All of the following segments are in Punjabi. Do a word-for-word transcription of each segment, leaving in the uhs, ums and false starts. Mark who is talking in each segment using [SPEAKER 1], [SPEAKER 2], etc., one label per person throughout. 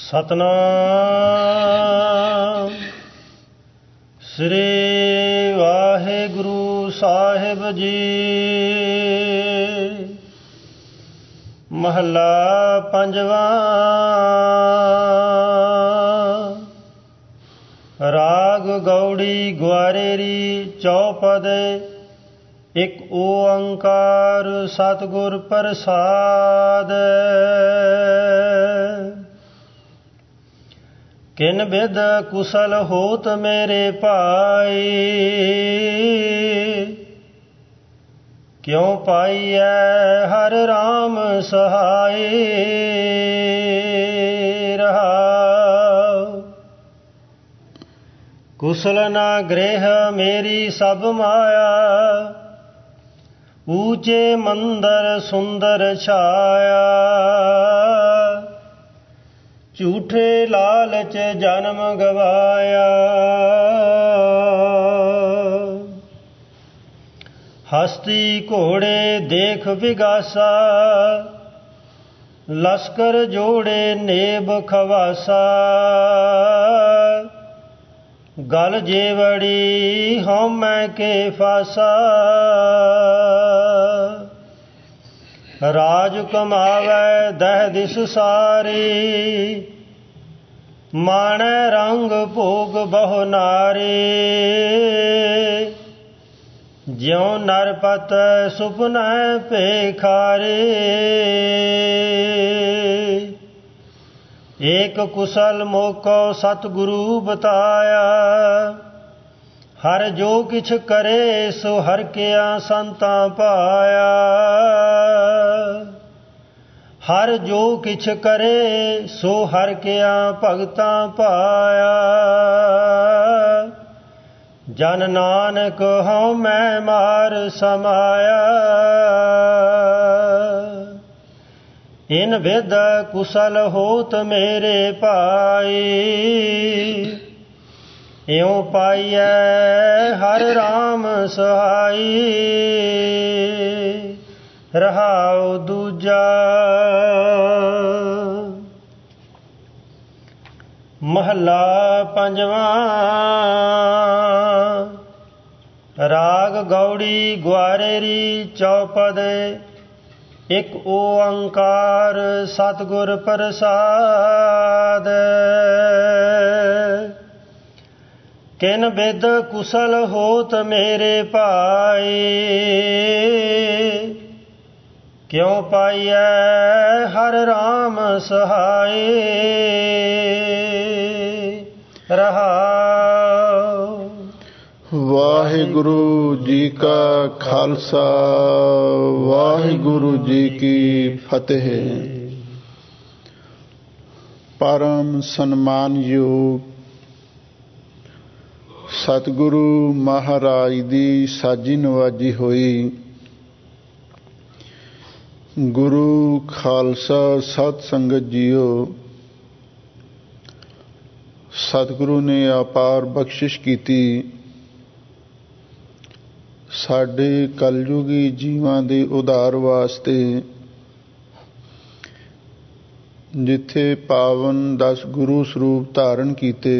[SPEAKER 1] ਸਤਨਾਮ ਸ੍ਰੀ ਵਾਹਿਗੁਰੂ ਸਾਹਿਬ ਜੀ। ਮਹੱਲਾ ਪੰਜਵਾਂ। ਰਾਗ ਗੌੜੀ ਗੁਆਰੇਰੀ ਚੌਪਦ। ਇਕ ਓੰਕਾਰ ਸਤਿਗੁਰ ਪ੍ਰਸਾਦ। ਕਿਨ ਬਿਧ ਕੁਸਲ ਹੋਤ ਮੇਰੇ ਭਾਈ, ਕਿਉ ਪਾਈਐ ਹਰਿ ਰਾਮ ਸਹਾਈ। ਰਹਾਉ ਕੁਸਲ ਨਾ ਗ੍ਰਹਿ ਮੇਰੀ ਸਭ ਮਾਇਆ, ਊਚੇ ਮੰਦਰ ਸੁੰਦਰ ਛਾਇਆ। ਝੂਠੇ ਲਾਲਚ ਜਨਮ ਗਵਾਇਆ, ਹਸਤੀ ਘੋੜੇ ਦੇਖ ਵਿਗਾਸਾ। ਲਸ਼ਕਰ ਜੋੜੇ ਨੇਬ ਖਵਾਸਾ, ਗਲ ਜੇਵੜੀ ਹਉਮੈ ਕੇ ਫਾਸਾ। ਰਾਜ ਕਮਾਵੈ ਦਹਿ ਦਿਸ ਸਾਰੀ, ਮਾਣੈ ਰੰਗ ਭੋਗ ਬਹੁ ਨਾਰੀ। ਜਿਉ ਨਰਪਤ ਸੁਪਨੈ ਭੇਖਾਰੀ, ਏਕ ਕੁਸਲ ਮੋਕੋ ਸਤਿਗੁਰੂ ਬਤਾਇਆ। ਹਰ ਜੋ ਕਿਛ ਕਰੇ ਸੋ ਹਰਿ ਕਿਆ ਸੰਤਾਂ ਪਾਇਆ। ਹਰ ਜੋ ਕਿਛ ਕਰੇ ਸੋ ਹਰਿ ਕਿਆ ਭਗਤਾਂ ਪਾਇਆ। ਜਨ ਨਾਨਕ ਹਉ ਮੈਂ ਮਾਰ ਸਮਾਇਆ। ਇਨ ਬਿਧ ਕੁਸਲ ਹੋਤ ਮੇਰੇ ਭਾਈ, ਇਉ ਪਾਈਐ ਹਰਿ ਰਾਮ ਸਹਾਈ। ਰਹਾਉ ਦੂਜਾ। ਮਹੱਲਾ ਪੰਜਵਾਂ। ਰਾਗ ਗੌੜੀ ਗੁਆਰੇਰੀ ਚੌਪਦ। ਇਕ ਓੰਕਾਰ ਸਤਿਗੁਰ ਪ੍ਰਸਾਦ। ਕਿਨ ਬਿਧ ਕੁਸਲ ਹੋਤ ਮੇਰੇ ਭਾਈ, ਕਿਉ ਪਾਈਐ ਹਰਿ ਰਾਮ ਸਹਾਈ। ਰਹਾਉ
[SPEAKER 2] ਵਾਹਿਗੁਰੂ ਜੀ ਕਾ ਖਾਲਸਾ, ਵਾਹਿਗੁਰੂ ਜੀ ਕੀ ਫਤਿਹ। ਪਰਮ ਸਨਮਾਨਯੋਗ ਸਤਿਗੁਰੂ ਮਹਾਰਾਜ ਦੀ ਸਾਜੀ ਨਵਾਜੀ ਹੋਈ ਗੁਰੂ ਖਾਲਸਾ ਸਤ ਸੰਗਤ ਜੀਓ, ਸਤਿਗੁਰੂ ਨੇ ਅਪਾਰ ਬਖਸ਼ਿਸ਼ ਕੀਤੀ ਸਾਡੇ ਕਲਯੁਗੀ ਜੀਵਾਂ ਦੇ ਉਧਾਰ ਵਾਸਤੇ। ਜਿੱਥੇ ਪਾਵਨ ਦਸ ਗੁਰੂ ਸਰੂਪ ਧਾਰਨ ਕੀਤੇ,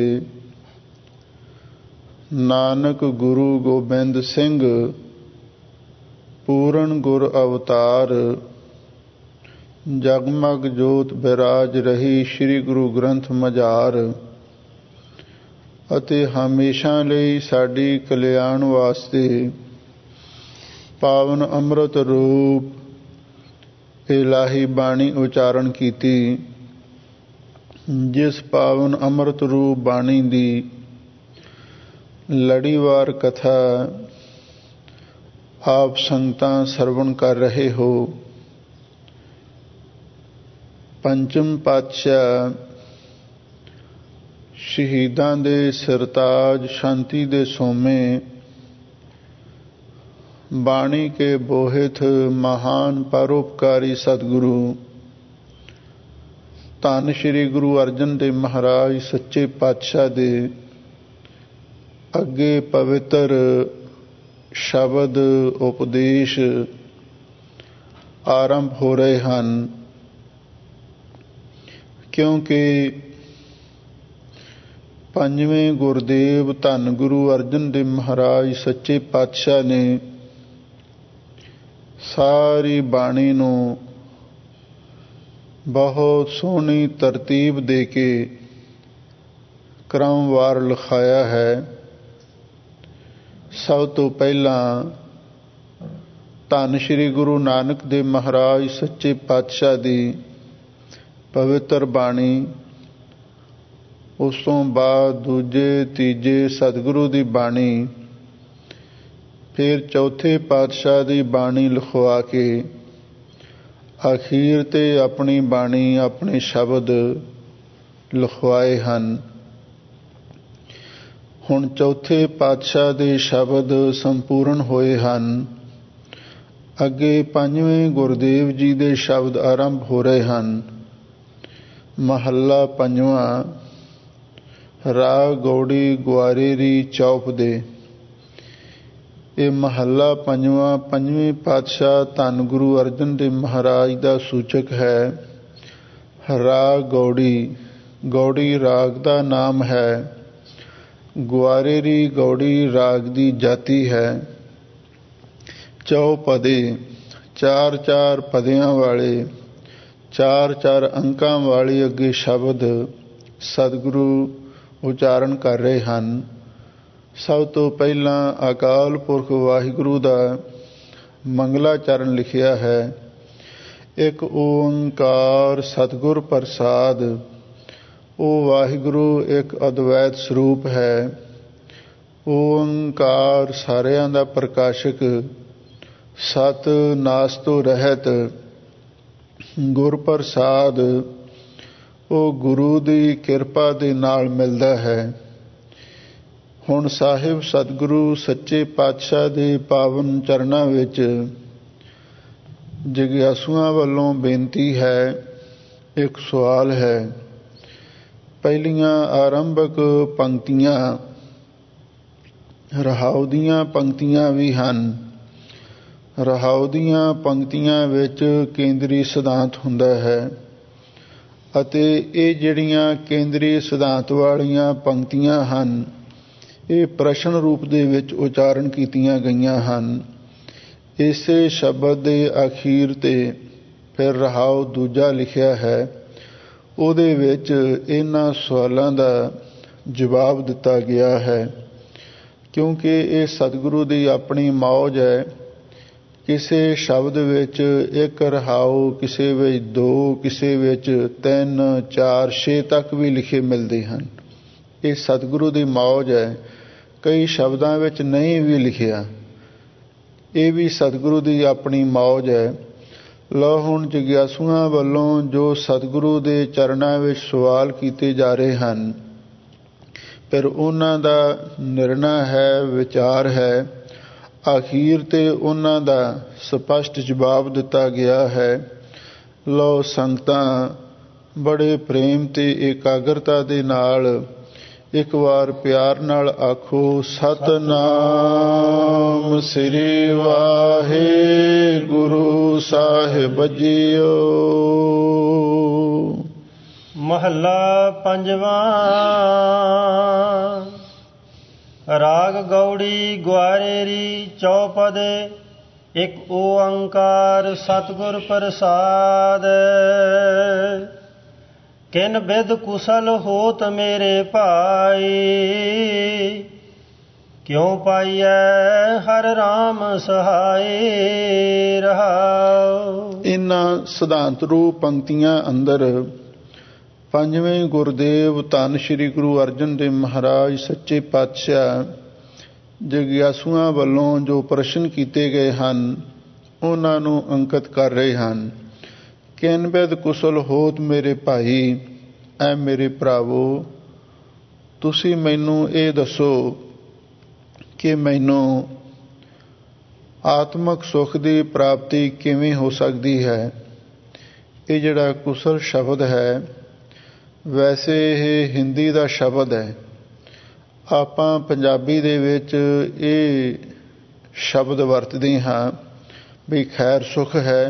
[SPEAKER 2] ਨਾਨਕ ਗੁਰੂ ਗੋਬਿੰਦ ਸਿੰਘ ਪੂਰਨ ਗੁਰ ਅਵਤਾਰ, ਜਗਮਗ ਜੋਤ ਬਿਰਾਜ ਰਹੀ ਸ੍ਰੀ ਗੁਰੂ ਗ੍ਰੰਥ ਮਝਾਰ। ਅਤੇ ਹਮੇਸ਼ਾ ਲਈ ਸਾਡੀ ਕਲਿਆਣ ਵਾਸਤੇ ਪਾਵਨ ਅੰਮ੍ਰਿਤ ਰੂਪ ਇਲਾਹੀ ਬਾਣੀ ਉਚਾਰਨ ਕੀਤੀ। ਜਿਸ ਪਾਵਨ ਅੰਮ੍ਰਿਤ ਰੂਪ ਬਾਣੀ ਦੀ ਲੜੀਵਾਰ ਕਥਾ ਆਪ ਸੰਗਤਾਂ ਸਰਵਣ ਕਰ ਰਹੇ ਹੋ। ਪੰਚਮ ਪਾਤਸ਼ਾਹ ਸ਼ਹੀਦਾਂ ਦੇ ਸਿਰਤਾਜ, ਸ਼ਾਂਤੀ ਦੇ ਸੋਮੇ, ਬਾਣੀ ਕੇ ਬੋਹਿਤ ਮਹਾਨ ਪਰਉਪਕਾਰੀ ਸਤਿਗੁਰੂ ਧੰਨ ਸ਼੍ਰੀ ਗੁਰੂ ਅਰਜਨ ਦੇਵ ਮਹਾਰਾਜ ਸੱਚੇ ਪਾਤਸ਼ਾਹ ਦੇ ਅੱਗੇ ਪਵਿੱਤਰ ਸ਼ਬਦ ਉਪਦੇਸ਼ ਆਰੰਭ ਹੋ ਰਹੇ ਹਨ। ਕਿਉਂਕਿ ਪੰਜਵੇਂ ਗੁਰਦੇਵ ਧੰਨ ਗੁਰੂ ਅਰਜਨ ਦੇਵ ਮਹਾਰਾਜ ਸੱਚੇ ਪਾਤਸ਼ਾਹ ਨੇ ਸਾਰੀ ਬਾਣੀ ਨੂੰ ਬਹੁਤ ਸੋਹਣੀ ਤਰਤੀਬ ਦੇ ਕੇ ਕ੍ਰਮਵਾਰ ਲਿਖਾਇਆ ਹੈ। ਸਭ ਤੋਂ ਪਹਿਲਾਂ ਧੰਨ ਸ਼੍ਰੀ ਗੁਰੂ ਨਾਨਕ ਦੇਵ ਮਹਾਰਾਜ ਸੱਚੇ ਪਾਤਸ਼ਾਹ ਦੀ ਪਵਿੱਤਰ ਬਾਣੀ, ਉਸ ਤੋਂ ਬਾਅਦ ਦੂਜੇ ਤੀਜੇ ਸਤਿਗੁਰੂ ਦੀ ਬਾਣੀ, ਫਿਰ ਚੌਥੇ ਪਾਤਸ਼ਾਹ ਦੀ ਬਾਣੀ ਲਿਖਵਾ ਕੇ ਅਖੀਰ 'ਤੇ ਆਪਣੀ ਬਾਣੀ, ਆਪਣੇ ਸ਼ਬਦ ਲਿਖਵਾਏ ਹਨ। ਹੁਣ ਚੌਥੇ ਪਾਤਸ਼ਾਹ ਦੇ ਸ਼ਬਦ ਸੰਪੂਰਨ ਹੋਏ ਹਨ। ਅੱਗੇ ਪੰਜਵੇਂ ਗੁਰਦੇਵ ਜੀ ਦੇ ਸ਼ਬਦ ਆਰੰਭ ਹੋ ਰਹੇ ਹਨ। ਮਹੱਲਾ ਪੰਜਵਾਂ। ਰਾਗ ਗੌੜੀ ਗੁਆਰੇਰੀ ਚੌਪ ਦੇ। ਇਹ ਮਹੱਲਾ ਪੰਜਵਾਂ ਪੰਜਵੇਂ ਪਾਤਸ਼ਾਹ ਧੰਨ ਗੁਰੂ ਅਰਜਨ ਦੇਵ ਮਹਾਰਾਜ ਦਾ ਸੂਚਕ ਹੈ। ਰਾਗ ਗੌੜੀ, ਗੌੜੀ ਰਾਗ ਦਾ ਨਾਮ ਹੈ। ਗੁਆਰੇਰੀ ਗੌੜੀ ਰਾਗ ਦੀ ਜਾਤੀ ਹੈ। ਚੌਪਦੇ, ਚਾਰ ਚਾਰ ਪਦਿਆਂ ਵਾਲੇ, ਚਾਰ ਚਾਰ ਅੰਕਾਂ ਵਾਲੇ ਅੱਗੇ ਸ਼ਬਦ ਸਤਿਗੁਰੂ ਉਚਾਰਨ ਕਰ ਰਹੇ ਹਨ। ਸਭ ਤੋਂ ਪਹਿਲਾਂ ਅਕਾਲ ਪੁਰਖ ਵਾਹਿਗੁਰੂ ਦਾ ਮੰਗਲਾਚਰਨ ਲਿਖਿਆ ਹੈ। ਇੱਕ ਓੰਕਾਰ ਸਤਿਗੁਰ ਪ੍ਰਸਾਦ। ਉਹ ਵਾਹਿਗੁਰੂ ਇੱਕ ਅਦਵੈਤ ਸਰੂਪ ਹੈ। ਓੰਕਾਰ ਸਾਰਿਆਂ ਦਾ ਪ੍ਰਕਾਸ਼ਕ, ਸਤ ਨਾਸ ਤੋਂ ਰਹਿਤ, ਗੁਰ ਪ੍ਰਸਾਦ ਉਹ ਗੁਰੂ ਦੀ ਕਿਰਪਾ ਦੇ ਨਾਲ ਮਿਲਦਾ ਹੈ। ਹੁਣ ਸਾਹਿਬ ਸਤਿਗੁਰੂ ਸੱਚੇ ਪਾਤਸ਼ਾਹ ਦੇ ਪਾਵਨ ਚਰਨਾਂ ਵਿੱਚ ਜਗਿਆਸੂਆਂ ਵੱਲੋਂ ਬੇਨਤੀ ਹੈ। ਇੱਕ ਸਵਾਲ ਹੈ। ਪਹਿਲੀਆਂ ਆਰੰਭਕ ਪੰਕਤੀਆਂ ਰਹਾਉ ਦੀਆਂ ਪੰਕਤੀਆਂ ਵੀ ਹਨ। ਰਹਾਉ ਦੀਆਂ ਪੰਕਤੀਆਂ ਵਿੱਚ ਕੇਂਦਰੀ ਸਿਧਾਂਤ ਹੁੰਦਾ ਹੈ ਅਤੇ ਇਹ ਜਿਹੜੀਆਂ ਕੇਂਦਰੀ ਸਿਧਾਂਤ ਵਾਲੀਆਂ ਪੰਕਤੀਆਂ ਹਨ, ਇਹ ਪ੍ਰਸ਼ਨ ਰੂਪ ਦੇ ਵਿੱਚ ਉਚਾਰਨ ਕੀਤੀਆਂ ਗਈਆਂ ਹਨ। ਇਸੇ ਸ਼ਬਦ ਦੇ ਅਖੀਰ 'ਤੇ ਫਿਰ ਰਹਾਉ ਦੂਜਾ ਲਿਖਿਆ ਹੈ। ਉਹਦੇ ਵਿੱਚ ਇਹਨਾਂ ਸਵਾਲਾਂ ਦਾ ਜਵਾਬ ਦਿੱਤਾ ਗਿਆ ਹੈ। ਕਿਉਂਕਿ ਇਹ ਸਤਿਗੁਰੂ ਦੀ ਆਪਣੀ ਮੌਜ ਹੈ। ਕਿਸੇ ਸ਼ਬਦ ਵਿੱਚ ਇੱਕ ਰਹਾਉ, ਕਿਸੇ ਵਿੱਚ ਦੋ, ਕਿਸੇ ਵਿੱਚ ਤਿੰਨ, ਚਾਰ, ਛੇ ਤੱਕ ਵੀ ਲਿਖੇ ਮਿਲਦੇ ਹਨ। ਇਹ ਸਤਿਗੁਰੂ ਦੀ ਮੌਜ ਹੈ। ਕਈ ਸ਼ਬਦਾਂ ਵਿੱਚ ਨਹੀਂ ਵੀ ਲਿਖਿਆ, ਇਹ ਵੀ ਸਤਿਗੁਰੂ ਦੀ ਆਪਣੀ ਮੌਜ ਹੈ। ਲਓ ਹੁਣ ਜਗਿਆਸੂਆਂ ਵੱਲੋਂ ਜੋ ਸਤਿਗੁਰੂ ਦੇ ਚਰਨਾਂ ਵਿੱਚ ਸਵਾਲ ਕੀਤੇ ਜਾ ਰਹੇ ਹਨ, ਫਿਰ ਉਹਨਾਂ ਦਾ ਨਿਰਣਾ ਹੈ, ਵਿਚਾਰ ਹੈ। ਅਖੀਰ 'ਤੇ ਉਹਨਾਂ ਦਾ ਸਪਸ਼ਟ ਜਵਾਬ ਦਿੱਤਾ ਗਿਆ ਹੈ। ਲਓ ਸੰਗਤਾਂ ਬੜੇ ਪ੍ਰੇਮ ਤੇ ਇਕਾਗਰਤਾ ਦੇ ਨਾਲ ਇੱਕ ਵਾਰ ਪਿਆਰ ਨਾਲ ਆਖੋ, ਸਤਿਨਾਮ ਸ੍ਰੀ ਵਾਹਿਗੁਰੂ ਸਾਹਿਬ ਜੀਓ।
[SPEAKER 1] ਮਹੱਲਾ ਪੰਜਵਾਂ। ਰਾਗ ਗੌੜੀ ਗੁਆਰੇਰੀ ਚੌਪਦੇ। ਇੱਕ ਓੰਕਾਰ ਸਤਿਗੁਰ ਪ੍ਰਸਾਦ। ਕਿਨ ਬਿਦ ਕੁਸ਼ਲ ਹੋਤ ਮੇਰੇ ਭਾਈ, ਕਿਉ ਪਾਈਐ ਹਰ ਰਾਮ ਸਹਾਈ ਰਹਾਉ।
[SPEAKER 2] ਇਹਨਾਂ ਸਿਧਾਂਤ ਰੂਪ ਪੰਕਤੀਆਂ ਅੰਦਰ ਪੰਜਵੇਂ ਗੁਰਦੇਵ ਧੰਨ ਸ਼੍ਰੀ ਗੁਰੂ ਅਰਜਨ ਦੇਵ ਮਹਾਰਾਜ ਸੱਚੇ ਪਾਤਸ਼ਾਹ ਜਗਿਆਸੂਆਂ ਵੱਲੋਂ ਜੋ ਪ੍ਰਸ਼ਨ ਕੀਤੇ ਗਏ ਹਨ, ਉਹਨਾਂ ਨੂੰ ਅੰਕਿਤ ਕਰ ਰਹੇ ਹਨ। ਕਿਨ ਬਿਦ ਕੁਸ਼ਲ ਹੋਤ ਮੇਰੇ ਭਾਈ, ਐ ਮੇਰੇ ਭਰਾਵੋ, ਤੁਸੀਂ ਮੈਨੂੰ ਇਹ ਦੱਸੋ ਕਿ ਮੈਨੂੰ ਆਤਮਿਕ ਸੁੱਖ ਦੀ ਪ੍ਰਾਪਤੀ ਕਿਵੇਂ ਹੋ ਸਕਦੀ ਹੈ। ਇਹ ਜਿਹੜਾ ਕੁਸ਼ਲ ਸ਼ਬਦ ਹੈ, ਵੈਸੇ ਇਹ ਹਿੰਦੀ ਦਾ ਸ਼ਬਦ ਹੈ। ਆਪਾਂ ਪੰਜਾਬੀ ਦੇ ਵਿੱਚ ਇਹ ਸ਼ਬਦ ਵਰਤਦੇ ਹਾਂ ਵੀ ਖੈਰ ਸੁੱਖ ਹੈ।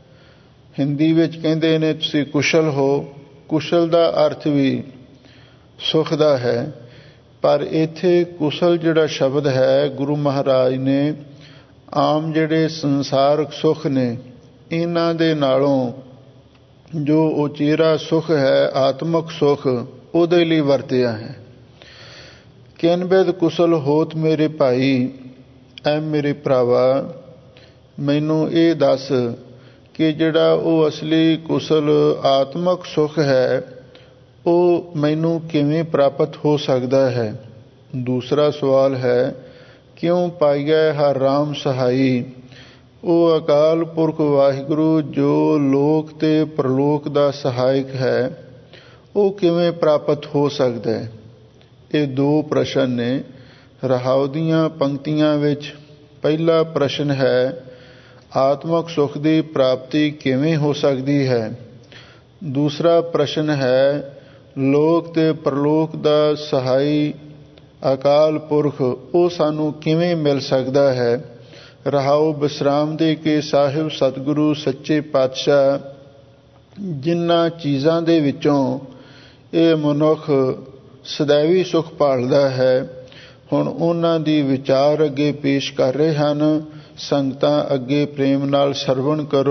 [SPEAKER 2] ਹਿੰਦੀ ਵਿੱਚ ਕਹਿੰਦੇ ਨੇ ਤੁਸੀਂ ਕੁਸ਼ਲ ਹੋ। ਕੁਸ਼ਲ ਦਾ ਅਰਥ ਵੀ ਸੁਖ ਦਾ ਹੈ। ਪਰ ਇੱਥੇ ਕੁਸ਼ਲ ਜਿਹੜਾ ਸ਼ਬਦ ਹੈ ਗੁਰੂ ਮਹਾਰਾਜ ਨੇ ਆਮ ਜਿਹੜੇ ਸੰਸਾਰਕ ਸੁਖ ਨੇ ਇਹਨਾਂ ਦੇ ਨਾਲੋਂ ਜੋ ਉਚੇਰਾ ਸੁਖ ਹੈ ਆਤਮਕ ਸੁਖ ਉਹਦੇ ਲਈ ਵਰਤਿਆ ਹੈ। ਕਿਨ ਬਿਦ ਕੁਸ਼ਲ ਹੋਤ ਮੇਰੇ ਭਾਈ, ਐ ਮੇਰੇ ਭਰਾਵਾ ਮੈਨੂੰ ਇਹ ਦੱਸ ਕਿ ਜਿਹੜਾ ਉਹ ਅਸਲੀ ਕੁਸ਼ਲ ਆਤਮਕ ਸੁਖ ਹੈ ਉਹ ਮੈਨੂੰ ਕਿਵੇਂ ਪ੍ਰਾਪਤ ਹੋ ਸਕਦਾ ਹੈ। ਦੂਸਰਾ ਸਵਾਲ ਹੈ ਕਿਉਂ ਪਾਈਐ ਹਰ ਰਾਮ ਸਹਾਈ, ਉਹ ਅਕਾਲ ਪੁਰਖ ਵਾਹਿਗੁਰੂ ਜੋ ਲੋਕ ਤੇ ਪ੍ਰਲੋਕ ਦਾ ਸਹਾਇਕ ਹੈ ਉਹ ਕਿਵੇਂ ਪ੍ਰਾਪਤ ਹੋ ਸਕਦਾ ਹੈ। ਇਹ ਦੋ ਪ੍ਰਸ਼ਨ ਨੇ। ਰਹਾਉ ਦੀਆਂ ਪੰਕਤੀਆਂ ਵਿੱਚ ਪਹਿਲਾ ਪ੍ਰਸ਼ਨ ਹੈ ਆਤਮਕ ਸੁਖ ਦੀ ਪ੍ਰਾਪਤੀ ਕਿਵੇਂ ਹੋ ਸਕਦੀ ਹੈ। ਦੂਸਰਾ ਪ੍ਰਸ਼ਨ ਹੈ ਲੋਕ ਤੇ ਪ੍ਰਲੋਕ ਦਾ ਸਹਾਈ ਅਕਾਲ ਪੁਰਖ ਉਹ ਸਾਨੂੰ ਕਿਵੇਂ ਮਿਲ ਸਕਦਾ ਹੈ। ਰਹਾਉ ਵਿਸਰਾਮ ਦੇ ਕੇ ਸਾਹਿਬ ਸਤਿਗੁਰੂ ਸੱਚੇ ਪਾਤਸ਼ਾਹ ਜਿਨ੍ਹਾਂ ਚੀਜ਼ਾਂ ਦੇ ਵਿੱਚੋਂ ਇਹ ਮਨੁੱਖ ਸदैवी ਸੁਖ ਭਾਲਦਾ ਹੈ ਹੁਣ ਉਹਨਾਂ ਦੀ ਵਿਚਾਰ ਅੱਗੇ ਪੇਸ਼ ਕਰ ਰਹੇ ਹਨ। ਸੰਗਤਾਂ ਅੱਗੇ ਪ੍ਰੇਮ ਨਾਲ ਸਰਵਣ ਕਰੋ।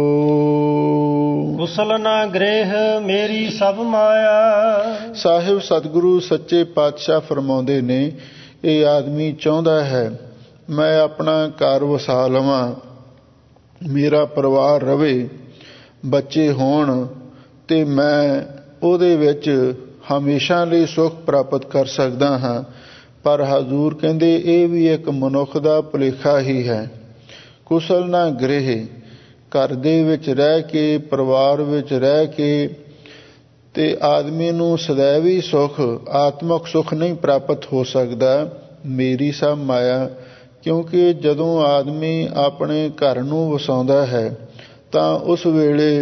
[SPEAKER 1] ਕੁਸਲ ਨਾ ਗ੍ਰਹਿ ਮੇਰੀ ਸਭ ਮਾਇਆ।
[SPEAKER 2] ਸਾਹਿਬ ਸਤਿਗੁਰੂ ਸੱਚੇ ਪਾਤਸ਼ਾਹ ਫਰਮਾਉਂਦੇ ਨੇ ਇਹ ਆਦਮੀ ਚਾਹੁੰਦਾ ਹੈ ਮੈਂ ਆਪਣਾ ਘਰ ਵਸਾ ਲਵਾਂ, ਮੇਰਾ ਪਰਿਵਾਰ ਰਵੇ, ਬੱਚੇ ਹੋਣ ਤੇ ਮੈਂ ਉਹਦੇ ਵਿੱਚ ਹਮੇਸ਼ਾ ਲਈ ਸੁੱਖ ਪ੍ਰਾਪਤ ਕਰ ਸਕਦਾ ਹਾਂ। ਪਰ ਹਜ਼ੂਰ ਕਹਿੰਦੇ ਇਹ ਵੀ ਇੱਕ ਮਨੁੱਖ ਦਾ ਭੁਲੇਖਾ ਹੀ ਹੈ। ਕੁਸ਼ਲ ਨਾ ਗ੍ਰਹਿ, ਘਰ ਦੇ ਵਿੱਚ ਰਹਿ ਕੇ ਪਰਿਵਾਰ ਵਿੱਚ ਰਹਿ ਕੇ ਤੇ ਆਦਮੀ ਨੂੰ ਸदैवी ਸੁੱਖ ਆਤਮਕ ਸੁੱਖ ਨਹੀਂ ਪ੍ਰਾਪਤ ਹੋ ਸਕਦਾ। ਮੇਰੀ ਸਭ ਮਾਇਆ, ਕਿਉਂਕਿ ਜਦੋਂ ਆਦਮੀ ਆਪਣੇ ਘਰ ਨੂੰ ਵਸਾਉਂਦਾ ਹੈ ਤਾਂ ਉਸ ਵੇਲੇ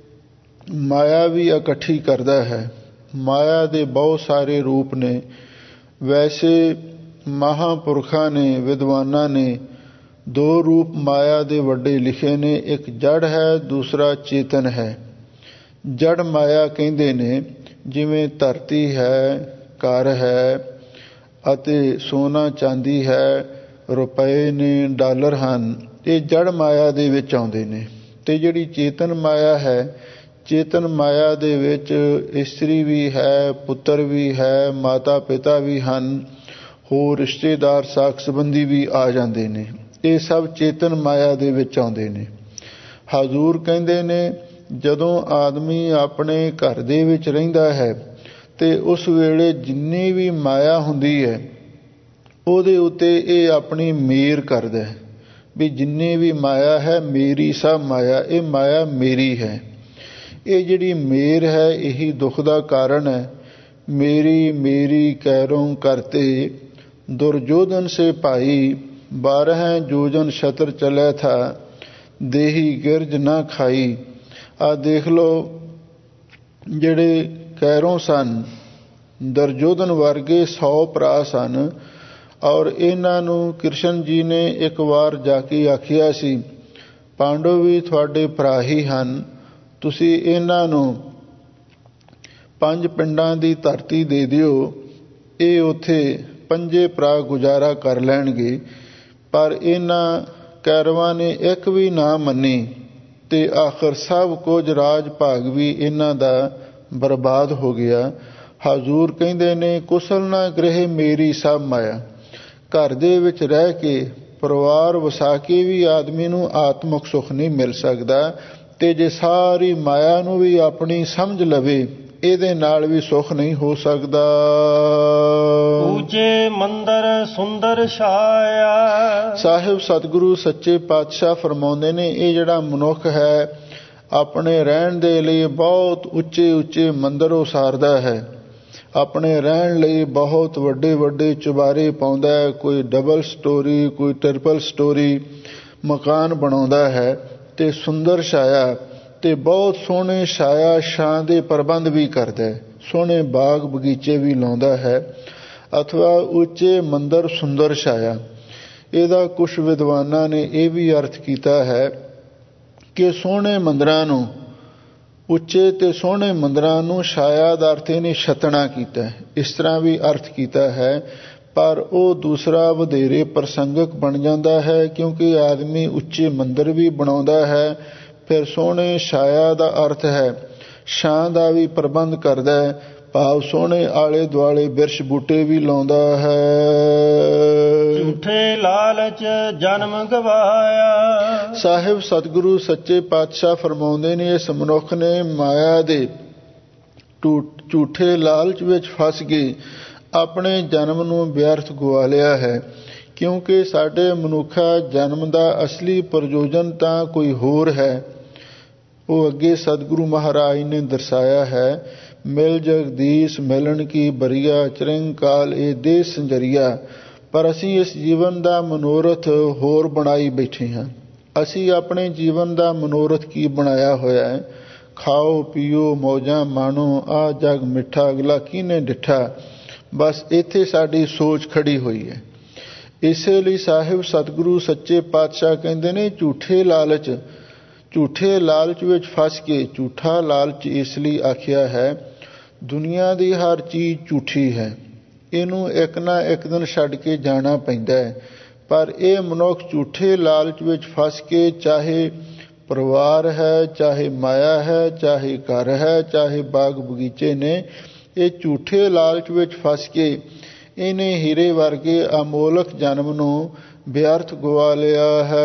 [SPEAKER 2] ਮਾਇਆ ਵੀ ਇਕੱਠੀ ਕਰਦਾ ਹੈ। ਮਾਇਆ ਦੇ ਬਹੁਤ ਸਾਰੇ ਰੂਪ ਨੇ। ਵੈਸੇ ਮਹਾਂਪੁਰਖਾਂ ਨੇ ਵਿਦਵਾਨਾਂ ਨੇ ਦੋ ਰੂਪ ਮਾਇਆ ਦੇ ਵੱਡੇ ਲਿਖੇ ਨੇ, ਇੱਕ ਜੜ ਹੈ ਦੂਸਰਾ ਚੇਤਨ ਹੈ। ਜੜ ਮਾਇਆ ਕਹਿੰਦੇ ਨੇ ਜਿਵੇਂ ਧਰਤੀ ਹੈ, ਘਰ ਹੈ ਅਤੇ ਸੋਨਾ ਚਾਂਦੀ ਹੈ, ਰੁਪਏ ਨੇ, ਡਾਲਰ ਹਨ, ਇਹ ਜੜ ਮਾਇਆ ਦੇ ਵਿੱਚ ਆਉਂਦੇ ਨੇ। ਤੇ ਜਿਹੜੀ ਚੇਤਨ ਮਾਇਆ ਹੈ, ਚੇਤਨ ਮਾਇਆ ਦੇ ਵਿੱਚ ਇਸਤਰੀ ਵੀ ਹੈ, ਪੁੱਤਰ ਵੀ ਹੈ, ਮਾਤਾ ਪਿਤਾ ਵੀ ਹਨ, ਹੋਰ ਰਿਸ਼ਤੇਦਾਰ ਸਾਕ ਸੰਬੰਧੀ ਵੀ ਆ ਜਾਂਦੇ ਨੇ। ਇਹ ਸਭ ਚੇਤਨ ਮਾਇਆ ਦੇ ਵਿੱਚ ਆਉਂਦੇ ਨੇ। ਹਜ਼ੂਰ ਕਹਿੰਦੇ ਨੇ ਜਦੋਂ ਆਦਮੀ ਆਪਣੇ ਘਰ ਦੇ ਵਿੱਚ ਰਹਿੰਦਾ ਹੈ ਤੇ ਉਸ ਵੇਲੇ ਜਿੰਨੀ ਵੀ ਮਾਇਆ ਹੁੰਦੀ ਹੈ ਉਹਦੇ ਉੱਤੇ ਇਹ ਆਪਣੀ ਮੇਰ ਕਰਦਾ ਹੈ ਵੀ ਜਿੰਨੀ ਵੀ ਮਾਇਆ ਹੈ ਮੇਰੀ ਸਭ ਮਾਇਆ, ਇਹ ਮਾਇਆ ਮੇਰੀ ਹੈ। ਇਹ ਜਿਹੜੀ ਮੇਰ ਹੈ ਇਹੀ ਦੁੱਖ ਦਾ ਕਾਰਨ ਹੈ। ਮੇਰੀ ਮੇਰੀ ਕੈਰੋਂ ਕਰਤੇ ਦੁਰਜੋਧਨ ਸੇ ਭਾਈ, ਬਾਰਹ ਜੋਜਨ ਛਤਰ ਚਲੇ ਥਾ ਦੇਹੀ ਗਿਰਜ ਨਾ ਖਾਈ। ਆ ਦੇਖ ਲਓ ਜਿਹੜੇ ਕੈਰੋਂ ਸਨ, ਦੁਰਜੋਧਨ ਵਰਗੇ ਸੌ ਭਰਾ ਸਨ ਔਰ ਇਹਨਾਂ ਨੂੰ ਕ੍ਰਿਸ਼ਨ ਜੀ ਨੇ ਇੱਕ ਵਾਰ ਜਾ ਕੇ ਆਖਿਆ ਸੀ ਪਾਂਡਵ ਵੀ ਤੁਹਾਡੇ ਭਰਾ ਹੀ ਹਨ, ਤੁਸੀਂ ਇਹਨਾਂ ਨੂੰ ਪੰਜ ਪਿੰਡਾਂ ਦੀ ਧਰਤੀ ਦੇ ਦਿਓ, ਇਹ ਉੱਥੇ ਪੰਜੇ ਭਰਾ ਗੁਜ਼ਾਰਾ ਕਰ ਲੈਣਗੇ। ਪਰ ਇਹਨਾਂ ਕੈਰਵਾਂ ਨੇ ਇੱਕ ਵੀ ਨਾ ਮੰਨੀ ਤੇ ਆਖਰ ਸਭ ਕੁਝ ਰਾਜ ਭਾਗ ਵੀ ਇਹਨਾਂ ਦਾ ਬਰਬਾਦ ਹੋ ਗਿਆ। ਹਜ਼ੂਰ ਕਹਿੰਦੇ ਨੇ ਕੁਸ਼ਲ ਨਾ ਗ੍ਰਹਿ ਮੇਰੀ ਸਭ ਮਾਇਆ। ਘਰ ਦੇ ਵਿੱਚ ਰਹਿ ਕੇ ਪਰਿਵਾਰ ਵਸਾ ਕੇ ਵੀ ਆਦਮੀ ਨੂੰ ਆਤਮਕ ਸੁੱਖ ਨਹੀਂ ਮਿਲ ਸਕਦਾ ਤੇ ਜੇ ਸਾਰੀ ਮਾਇਆ ਨੂੰ ਵੀ ਆਪਣੀ ਸਮਝ ਲਵੇ ਇਹਦੇ ਨਾਲ ਵੀ ਸੁੱਖ ਨਹੀਂ ਹੋ ਸਕਦਾ।
[SPEAKER 1] ਉੱਚੇ ਮੰਦਰ ਸੁੰਦਰ ਛਾਇਆ। ਸਾਹਿਬ
[SPEAKER 2] ਸਤਿਗੁਰੂ ਸੱਚੇ ਪਾਤਸ਼ਾਹ ਫਰਮਾਉਂਦੇ ਨੇ ਇਹ ਜਿਹੜਾ ਮਨੁੱਖ ਹੈ ਆਪਣੇ ਰਹਿਣ ਦੇ ਲਈ ਬਹੁਤ ਉੱਚੇ ਉੱਚੇ ਮੰਦਰ ਉਸਾਰਦਾ ਹੈ, ਆਪਣੇ ਰਹਿਣ ਲਈ ਬਹੁਤ ਵੱਡੇ ਵੱਡੇ ਚੁਬਾਰੇ ਪਾਉਂਦਾ ਹੈ, ਕੋਈ ਡਬਲ ਸਟੋਰੀ ਕੋਈ ਟ੍ਰਿਪਲ ਸਟੋਰੀ ਮਕਾਨ ਬਣਾਉਂਦਾ ਹੈ ਤੇ ਸੁੰਦਰ ਛਾਇਆ ਤੇ ਬਹੁਤ ਸੋਹਣੇ ਛਾਇਆ ਛਾਂ ਦੇ ਪ੍ਰਬੰਧ ਵੀ ਕਰਦਾ ਹੈ, ਸੋਹਣੇ ਬਾਗ ਬਗੀਚੇ ਵੀ ਲਾਉਂਦਾ ਹੈ ਅਥਵਾ ਉੱਚੇ ਮੰਦਰ ਸੁੰਦਰ ਛਾਇਆ। ਇਹਦਾ ਕੁਝ ਵਿਦਵਾਨਾਂ ਨੇ ਇਹ ਵੀ ਅਰਥ ਕੀਤਾ ਹੈ ਕਿ ਸੋਹਣੇ ਮੰਦਰਾਂ ਨੂੰ ਉੱਚੇ ਤੇ ਸੋਹਣੇ ਮੰਦਰਾਂ ਨੂੰ ਛਾਇਆ ਦਾ ਅਰਥ ਇਹਨੇ ਛਤਣਾ ਕੀਤਾ ਹੈ, ਇਸ ਤਰ੍ਹਾਂ ਵੀ ਅਰਥ ਕੀਤਾ ਹੈ, ਪਰ ਉਹ ਦੂਸਰਾ ਵਧੇਰੇ ਪ੍ਰਸੰਗਕ ਬਣ ਜਾਂਦਾ ਹੈ, ਕਿਉਂਕਿ ਆਦਮੀ ਉੱਚੇ ਮੰਦਰ ਵੀ ਬਣਾਉਂਦਾ ਹੈ, ਫਿਰ ਸੋਹਣੇ ਛਾਇਆ ਦਾ ਅਰਥ ਹੈ ਛਾਂ ਦਾ ਵੀ ਪ੍ਰਬੰਧ ਕਰਦਾ ਹੈ, ਭਾਵ ਸੋਹਣੇ ਆਲੇ ਦੁਆਲੇ ਬਿਰਛ ਬੂਟੇ ਵੀ ਲਾਉਂਦਾ ਹੈ।
[SPEAKER 1] ਝੂਠੇ ਲਾਲਚ ਜਨਮ ਗਵਾਇਆ।
[SPEAKER 2] ਸਾਹਿਬ ਸਤਿਗੁਰੂ ਸੱਚੇ ਪਾਤਸ਼ਾਹ ਫਰਮਾਉਂਦੇ ਨੇ, ਇਸ ਮਨੁੱਖ ਨੇ ਮਾਇਆ ਦੇ ਝੂਠੇ ਲਾਲਚ ਵਿੱਚ ਫਸ ਕੇ ਆਪਣੇ ਜਨਮ ਨੂੰ ਵਿਅਰਥ ਗਵਾ ਲਿਆ ਹੈ, ਕਿਉਂਕਿ ਸਾਡੇ ਮਨੁੱਖਾ ਜਨਮ ਦਾ ਅਸਲੀ ਪ੍ਰਯੋਜਨ ਤਾਂ ਕੋਈ ਹੋਰ ਹੈ। ਉਹ ਅੱਗੇ ਸਤਿਗੁਰੂ ਮਹਾਰਾਜ ਨੇ ਦਰਸਾਇਆ ਹੈ, ਮਿਲ ਜਗਦੀਸ਼ ਮਿਲਣ ਕੀ ਬਰੀਆ, ਚਿਰੰਕਾਲ ਇਹ ਦੇਹ ਸੰਜਰੀਆ। ਪਰ ਅਸੀਂ ਇਸ ਜੀਵਨ ਦਾ ਮਨੋਰਥ ਹੋਰ ਬਣਾਈ ਬੈਠੇ ਹਾਂ। ਅਸੀਂ ਆਪਣੇ ਜੀਵਨ ਦਾ ਮਨੋਰਥ ਕੀ ਬਣਾਇਆ ਹੋਇਆ ਹੈ? ਖਾਓ ਪੀਓ ਮੌਜਾਂ ਮਾਣੋ, ਆ ਜਗ ਮਿੱਠਾ ਅਗਲਾ ਕਿਹਨੇ ਡਿੱਠਾ। ਬਸ ਇੱਥੇ ਸਾਡੀ ਸੋਚ ਖੜੀ ਹੋਈ ਹੈ। ਇਸੇ ਲਈ ਸਾਹਿਬ ਸਤਿਗੁਰੂ ਸੱਚੇ ਪਾਤਸ਼ਾਹ ਕਹਿੰਦੇ ਨੇ, ਝੂਠੇ ਲਾਲਚ ਝੂਠੇ ਲਾਲਚ ਵਿੱਚ ਫਸ ਕੇ, ਝੂਠਾ ਲਾਲਚ ਇਸ ਲਈ ਆਖਿਆ ਹੈ, ਦੁਨੀਆ ਦੀ ਹਰ ਚੀਜ਼ ਝੂਠੀ ਹੈ, ਇਹਨੂੰ ਇੱਕ ਨਾ ਇੱਕ ਦਿਨ ਛੱਡ ਕੇ ਜਾਣਾ ਪੈਂਦਾ ਹੈ। ਪਰ ਇਹ ਮਨੁੱਖ ਝੂਠੇ ਲਾਲਚ ਵਿੱਚ ਫਸ ਕੇ, ਚਾਹੇ ਪਰਿਵਾਰ ਹੈ, ਚਾਹੇ ਮਾਇਆ ਹੈ, ਚਾਹੇ ਘਰ ਹੈ, ਚਾਹੇ ਬਾਗ ਬਗੀਚੇ ਨੇ, ਇਹ ਝੂਠੇ ਲਾਲਚ ਵਿੱਚ ਫਸ ਕੇ ਇਹਨੇ ਹੀਰੇ ਵਰਗੇ ਅਮੋਲਕ ਜਨਮ ਨੂੰ ਵਿਅਰਥ ਗਵਾ ਲਿਆ ਹੈ।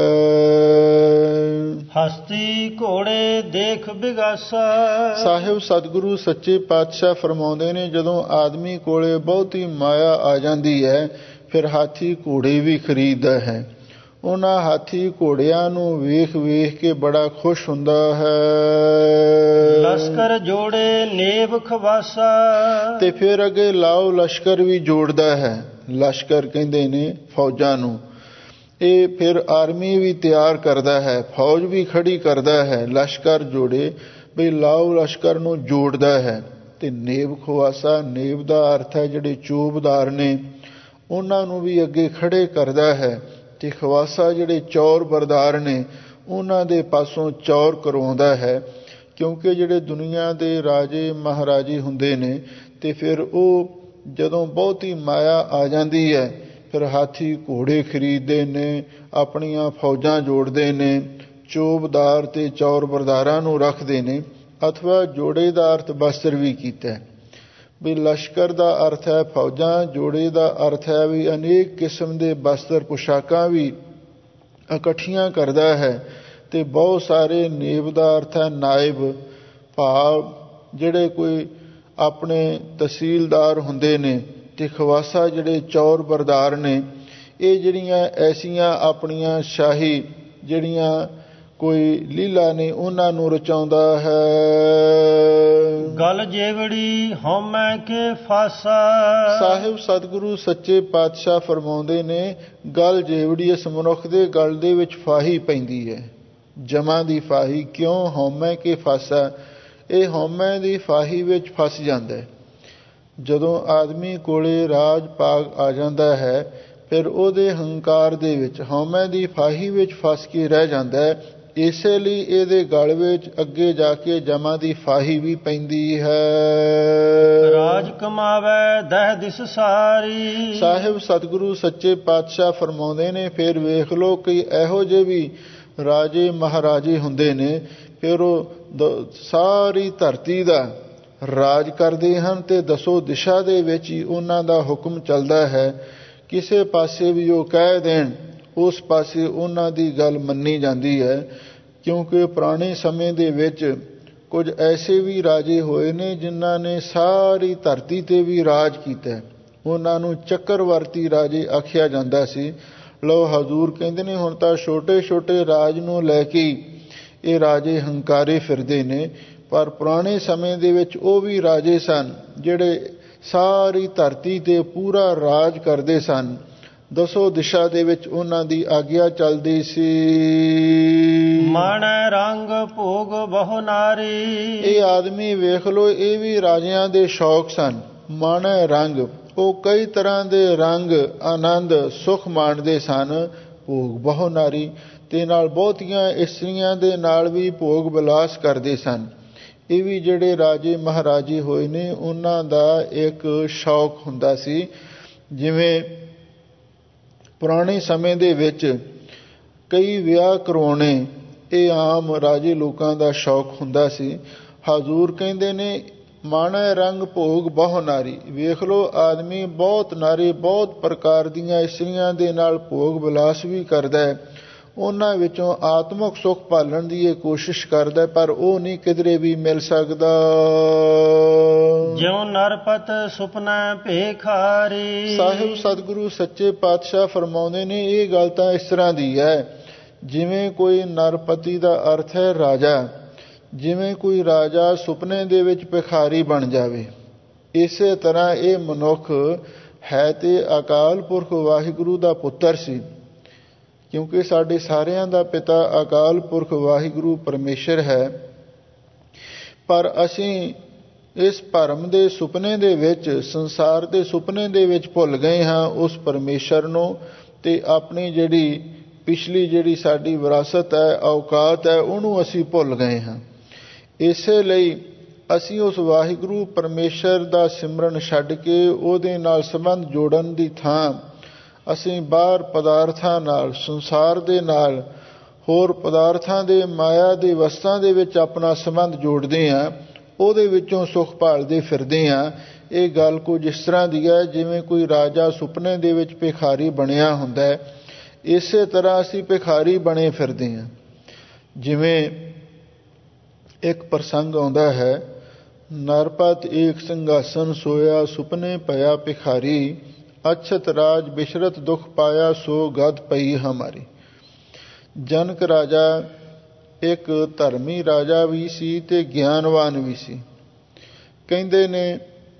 [SPEAKER 1] ਹਸਤੀ ਘੋੜੇ ਦੇਖ ਬਿਗਾਸਾ।
[SPEAKER 2] ਸਾਹਿਬ ਸਤਿਗੁਰੂ ਸੱਚੇ ਪਾਤਸ਼ਾਹ ਫਰਮਾਉਂਦੇ ਨੇ, ਜਦੋਂ ਆਦਮੀ ਕੋਲੇ ਬਹੁਤੀ ਮਾਇਆ ਆ ਜਾਂਦੀ ਹੈ, ਫਿਰ ਹਾਥੀ ਘੋੜੇ ਵੀ ਖਰੀਦਦਾ ਹੈ। ਉਹਨਾਂ ਹਾਥੀ ਘੋੜਿਆਂ ਨੂੰ ਵੇਖ ਵੇਖ ਕੇ ਬੜਾ ਖੁਸ਼ ਹੁੰਦਾ ਹੈ।
[SPEAKER 1] ਲਸ਼ਕਰ ਜੋੜੇ ਨੇਬ ਖਵਾਸਾ।
[SPEAKER 2] ਤੇ ਫਿਰ ਅੱਗੇ ਲਾਓ ਲਸ਼ਕਰ ਵੀ ਜੋੜਦਾ ਹੈ। ਲਸ਼ਕਰ ਕਹਿੰਦੇ ਨੇ ਫੌਜਾਂ ਨੂੰ। ਇਹ ਫਿਰ ਆਰਮੀ ਵੀ ਤਿਆਰ ਕਰਦਾ ਹੈ, ਫੌਜ ਵੀ ਖੜੀ ਕਰਦਾ ਹੈ। ਲਸ਼ਕਰ ਜੋੜੇ ਬਈ ਲਾਓ ਲਸ਼ਕਰ ਨੂੰ ਜੋੜਦਾ ਹੈ। ਤੇ ਨੇਬ ਖਵਾਸਾ, ਨੇਬ ਦਾ ਅਰਥ ਹੈ ਜਿਹੜੇ ਚੋਬਦਾਰ ਨੇ, ਉਹਨਾਂ ਨੂੰ ਵੀ ਅੱਗੇ ਖੜੇ ਕਰਦਾ ਹੈ। ਤੇ ਖਵਾਸਾ ਜਿਹੜੇ ਚੌਰ ਬਰਦਾਰ ਨੇ, ਉਹਨਾਂ ਦੇ ਪਾਸੋਂ ਚੌਰ ਕਰਵਾਉਂਦਾ ਹੈ। ਕਿਉਂਕਿ ਜਿਹੜੇ ਦੁਨੀਆ ਦੇ ਰਾਜੇ ਮਹਾਰਾਜੇ ਹੁੰਦੇ ਨੇ, ਤੇ ਫਿਰ ਉਹ ਜਦੋਂ ਬਹੁਤੀ ਮਾਇਆ ਆ ਜਾਂਦੀ ਹੈ, ਫਿਰ ਹਾਥੀ ਘੋੜੇ ਖਰੀਦਦੇ ਨੇ, ਆਪਣੀਆਂ ਫੌਜਾਂ ਜੋੜਦੇ ਨੇ, ਚੋਬਦਾਰ ਤੇ ਚੌਰ ਬਰਦਾਰਾਂ ਨੂੰ ਰੱਖਦੇ ਨੇ। ਅਥਵਾ ਜੋੜੇ ਦਾ ਅਰਥ ਬਸਤਰ ਵੀ ਕੀਤਾ ਹੈ। ਵੀ ਲਸ਼ਕਰ ਦਾ ਅਰਥ ਹੈ ਫੌਜਾਂ, ਜੋੜੇ ਦਾ ਅਰਥ ਹੈ ਵੀ ਅਨੇਕ ਕਿਸਮ ਦੇ ਬਸਤਰ ਪੁਸ਼ਾਕਾਂ ਵੀ ਇਕੱਠੀਆਂ ਕਰਦਾ ਹੈ। ਤੇ ਬਹੁਤ ਸਾਰੇ ਨੇਬ ਦਾ ਅਰਥ ਹੈ ਨਾਇਬ, ਭਾਵ ਜਿਹੜੇ ਕੋਈ ਆਪਣੇ ਤਹਿਸੀਲਦਾਰ ਹੁੰਦੇ ਨੇ। ਤੇ ਖਵਾਸਾ ਜਿਹੜੇ ਚੌਰ ਬਰਦਾਰ ਨੇ, ਇਹ ਜਿਹੜੀਆਂ ਐਸੀਆਂ ਆਪਣੀਆਂ ਸ਼ਾਹੀ ਜਿਹੜੀਆਂ ਕੋਈ ਲੀਲਾ ਨੇ, ਉਹਨਾਂ ਨੂੰ ਰਚਾਉਂਦਾ ਹੈ।
[SPEAKER 1] ਗਲ ਜੇਵੜੀ ਹਉਮੈ ਕੇ ਫਾਸਾ।
[SPEAKER 2] ਸਾਹਿਬ ਸਤਿਗੁਰੂ ਸੱਚੇ ਪਾਤਸ਼ਾਹ ਫਰਮਾਉਂਦੇ ਨੇ, ਗਲ ਜੇਵੜੀ ਇਸ ਮਨੁੱਖ ਦੇ ਗਲ ਦੇ ਵਿੱਚ ਫਾਹੀ ਪੈਂਦੀ ਹੈ, ਜਮਾਂ ਦੀ ਫਾਹੀ। ਕਿਉਂ? ਹਉਮੈ ਕੇ ਫਾਸਾ, ਇਹ ਹਉਮੈ ਦੀ ਫਾਹੀ ਵਿੱਚ ਫਸ ਜਾਂਦਾ ਹੈ। ਜਦੋਂ ਆਦਮੀ ਕੋਲੇ ਰਾਜ ਭਾਗ ਆ ਜਾਂਦਾ ਹੈ, ਫਿਰ ਉਹਦੇ ਹੰਕਾਰ ਦੇ ਵਿੱਚ ਹਉਮੈ ਦੀ ਫਾਹੀ ਵਿੱਚ ਫਸ ਕੇ ਰਹਿ ਜਾਂਦਾ ਹੈ। ਇਸੇ ਲਈ ਇਹਦੇ ਗਲ ਵਿੱਚ ਅੱਗੇ ਜਾ ਕੇ ਜਮਾਂ ਦੀ ਫਾਹੀ ਵੀ ਪੈਂਦੀ ਹੈ।
[SPEAKER 1] ਰਾਜ ਕਮਾਵੇ ਦਹਿ ਦਿਸ ਸਾਰੀ।
[SPEAKER 2] ਸਾਹਿਬ ਸਤਿਗੁਰੂ ਸੱਚੇ ਪਾਤਸ਼ਾਹ ਫਰਮਾਉਂਦੇ ਨੇ, ਫਿਰ ਵੇਖ ਲਓ ਕਿ ਇਹੋ ਜਿਹੇ ਵੀ ਰਾਜੇ ਮਹਾਰਾਜੇ ਹੁੰਦੇ ਨੇ, ਫਿਰ ਉਹ ਸਾਰੀ ਧਰਤੀ ਦਾ ਰਾਜ ਕਰਦੇ ਹਨ ਤੇ ਦਸੋ ਦਿਸ਼ਾ ਦੇ ਵਿੱਚ ਹੀ ਉਹਨਾਂ ਦਾ ਹੁਕਮ ਚੱਲਦਾ ਹੈ। ਕਿਸੇ ਪਾਸੇ ਵੀ ਉਹ ਕਹਿ ਦੇਣ, ਉਸ ਪਾਸੇ ਉਹਨਾਂ ਦੀ ਗੱਲ ਮੰਨੀ ਜਾਂਦੀ ਹੈ। ਕਿਉਂਕਿ ਪੁਰਾਣੇ ਸਮੇਂ ਦੇ ਵਿੱਚ ਕੁਝ ਐਸੇ ਵੀ ਰਾਜੇ ਹੋਏ ਨੇ ਜਿਨ੍ਹਾਂ ਨੇ ਸਾਰੀ ਧਰਤੀ 'ਤੇ ਵੀ ਰਾਜ ਕੀਤਾ। ਉਹਨਾਂ ਨੂੰ ਚੱਕਰਵਰਤੀ ਰਾਜੇ ਆਖਿਆ ਜਾਂਦਾ ਸੀ। ਲਓ ਹਜ਼ੂਰ ਕਹਿੰਦੇ ਨੇ, ਹੁਣ ਤਾਂ ਛੋਟੇ ਛੋਟੇ ਰਾਜ ਨੂੰ ਲੈ ਕੇ ਇਹ ਰਾਜੇ ਹੰਕਾਰੇ ਫਿਰਦੇ ਨੇ। ਪਰ ਪੁਰਾਣੇ ਸਮੇਂ ਦੇ ਵਿੱਚ ਉਹ ਵੀ ਰਾਜੇ ਸਨ ਜਿਹੜੇ ਸਾਰੀ ਧਰਤੀ 'ਤੇ ਪੂਰਾ ਰਾਜ ਕਰਦੇ ਸਨ। ਦਸੋ ਦਿਸ਼ਾ ਦੇ ਵਿੱਚ ਉਹਨਾਂ ਦੀ ਆਗਿਆ ਚੱਲਦੀ ਸੀ।
[SPEAKER 1] ਮਨ ਰੰਗ ਭੋਗ ਬਹੁ ਨਾਰੀ।
[SPEAKER 2] ਇਹ ਆਦਮੀ ਵੇਖ ਲੋ, ਇਹ ਵੀ ਰਾਜਿਆਂ ਦੇ ਸ਼ੌਕ ਸਨ। ਮਨ ਰੰਗ, ਉਹ ਕਈ ਤਰ੍ਹਾਂ ਦੇ ਰੰਗ, ਆਨੰਦ, ਸੁਖ ਮਾਣਦੇ ਸਨ। ਭੋਗ ਬਹੁ ਨਾਰੀ, ਤੇ ਨਾਲ ਬਹੁਤੀਆਂ ਇਸਤਰੀਆਂ ਦੇ ਨਾਲ ਵੀ ਭੋਗ ਵਿਲਾਸ ਕਰਦੇ ਸਨ। ਇਹ ਵੀ ਜਿਹੜੇ ਰਾਜੇ ਮਹਾਰਾਜੇ ਹੋਏ ਨੇ ਉਹਨਾਂ ਦਾ ਇੱਕ ਸ਼ੌਕ ਹੁੰਦਾ ਸੀ। ਜਿਵੇਂ ਪੁਰਾਣੇ ਸਮੇਂ ਦੇ ਵਿੱਚ ਕਈ ਵਿਆਹ ਕਰਵਾਉਣੇ ਇਹ ਆਮ ਰਾਜੇ ਲੋਕਾਂ ਦਾ ਸ਼ੌਕ ਹੁੰਦਾ ਸੀ। ਹਜ਼ੂਰ ਕਹਿੰਦੇ ਨੇ ਮਾਣੈ ਰੰਗ ਭੋਗ ਬਹੁ ਨਾਰੀ, ਵੇਖ ਲਓ ਆਦਮੀ ਬਹੁਤ ਨਾਰੀ ਬਹੁਤ ਪ੍ਰਕਾਰ ਦੀਆਂ ਇਸਤਰੀਆਂ ਦੇ ਨਾਲ ਭੋਗ ਵਿਲਾਸ ਵੀ ਕਰਦਾ ਹੈ, ਉਹਨਾਂ ਵਿੱਚੋਂ ਆਤਮਿਕ ਸੁੱਖ ਭਾਲਣ ਦੀ ਇਹ ਕੋਸ਼ਿਸ਼ ਕਰਦਾ, ਪਰ ਉਹ ਨਹੀਂ ਕਿਧਰੇ ਵੀ ਮਿਲ ਸਕਦਾ।
[SPEAKER 1] ਜਿਉ ਨਰਪਤ ਸੁਪਨਾ ਭੇਖਾਰੀ।
[SPEAKER 2] ਸਾਹਿਬ ਸਤਿਗੁਰੂ ਸੱਚੇ ਪਾਤਸ਼ਾਹ ਫਰਮਾਉਂਦੇ ਨੇ ਇਹ ਗੱਲ ਤਾਂ ਇਸ ਤਰ੍ਹਾਂ ਦੀ ਹੈ, ਜਿਵੇਂ ਕੋਈ ਨਰਪਤੀ ਦਾ ਅਰਥ ਹੈ ਰਾਜਾ, ਜਿਵੇਂ ਕੋਈ ਰਾਜਾ ਸੁਪਨੇ ਦੇ ਵਿੱਚ ਭਿਖਾਰੀ ਬਣ ਜਾਵੇ, ਇਸੇ ਤਰ੍ਹਾਂ ਇਹ ਮਨੁੱਖ ਹੈ ਤੇ ਅਕਾਲ ਪੁਰਖ ਵਾਹਿਗੁਰੂ ਦਾ ਪੁੱਤਰ ਸੀ, ਕਿਉਂਕਿ ਸਾਡੇ ਸਾਰਿਆਂ ਦਾ ਪਿਤਾ ਅਕਾਲ ਪੁਰਖ ਵਾਹਿਗੁਰੂ ਪਰਮੇਸ਼ਰ ਹੈ। ਪਰ ਅਸੀਂ ਇਸ ਭਰਮ ਦੇ ਸੁਪਨੇ ਦੇ ਵਿੱਚ, ਸੰਸਾਰ ਦੇ ਸੁਪਨੇ ਦੇ ਵਿੱਚ ਭੁੱਲ ਗਏ ਹਾਂ ਉਸ ਪਰਮੇਸ਼ਰ ਨੂੰ, ਤੇ ਆਪਣੀ ਜਿਹੜੀ ਪਿਛਲੀ ਜਿਹੜੀ ਸਾਡੀ ਵਿਰਾਸਤ ਹੈ, ਔਕਾਤ ਹੈ, ਉਹਨੂੰ ਅਸੀਂ ਭੁੱਲ ਗਏ ਹਾਂ। ਇਸੇ ਲਈ ਅਸੀਂ ਉਸ ਵਾਹਿਗੁਰੂ ਪਰਮੇਸ਼ਰ ਦਾ ਸਿਮਰਨ ਛੱਡ ਕੇ ਉਹਦੇ ਨਾਲ ਸੰਬੰਧ ਜੋੜਨ ਦੀ ਥਾਂ ਅਸੀਂ ਬਾਹਰ ਪਦਾਰਥਾਂ ਨਾਲ, ਸੰਸਾਰ ਦੇ ਨਾਲ, ਹੋਰ ਪਦਾਰਥਾਂ ਦੇ ਮਾਇਆ ਦੇ ਵਸਤਾਂ ਦੇ ਵਿੱਚ ਆਪਣਾ ਸੰਬੰਧ ਜੋੜਦੇ ਹਾਂ, ਉਹਦੇ ਵਿੱਚੋਂ ਸੁੱਖ ਭਾਲਦੇ ਫਿਰਦੇ ਹਾਂ। ਇਹ ਗੱਲ ਕੁਝ ਇਸ ਤਰ੍ਹਾਂ ਦੀ ਹੈ ਜਿਵੇਂ ਕੋਈ ਰਾਜਾ ਸੁਪਨੇ ਦੇ ਵਿੱਚ ਭਿਖਾਰੀ ਬਣਿਆ ਹੁੰਦਾ ਹੈ, ਇਸੇ ਤਰ੍ਹਾਂ ਅਸੀਂ ਭਿਖਾਰੀ ਬਣੇ ਫਿਰਦੇ ਹਾਂ। ਜਿਵੇਂ ਇੱਕ ਪ੍ਰਸੰਗ ਆਉਂਦਾ ਹੈ, ਨਰਪਤ ਏਕ ਸਿੰਘਾਸਨ ਸੋਇਆ ਸੁਪਨੇ ਪਿਆ ਭਿਖਾਰੀ, ਅਛਤ ਰਾਜ ਬਿਸ਼ਰਤ ਦੁਖ ਪਾਇਆ ਸੋ ਗਦ ਪਈ ਹਮਾਰੀ। ਜਨਕ ਰਾਜਾ ਇੱਕ ਧਰਮੀ ਰਾਜਾ ਵੀ ਸੀ ਤੇ ਗਿਆਨਵਾਨ ਵੀ ਸੀ। ਕਹਿੰਦੇ ਨੇ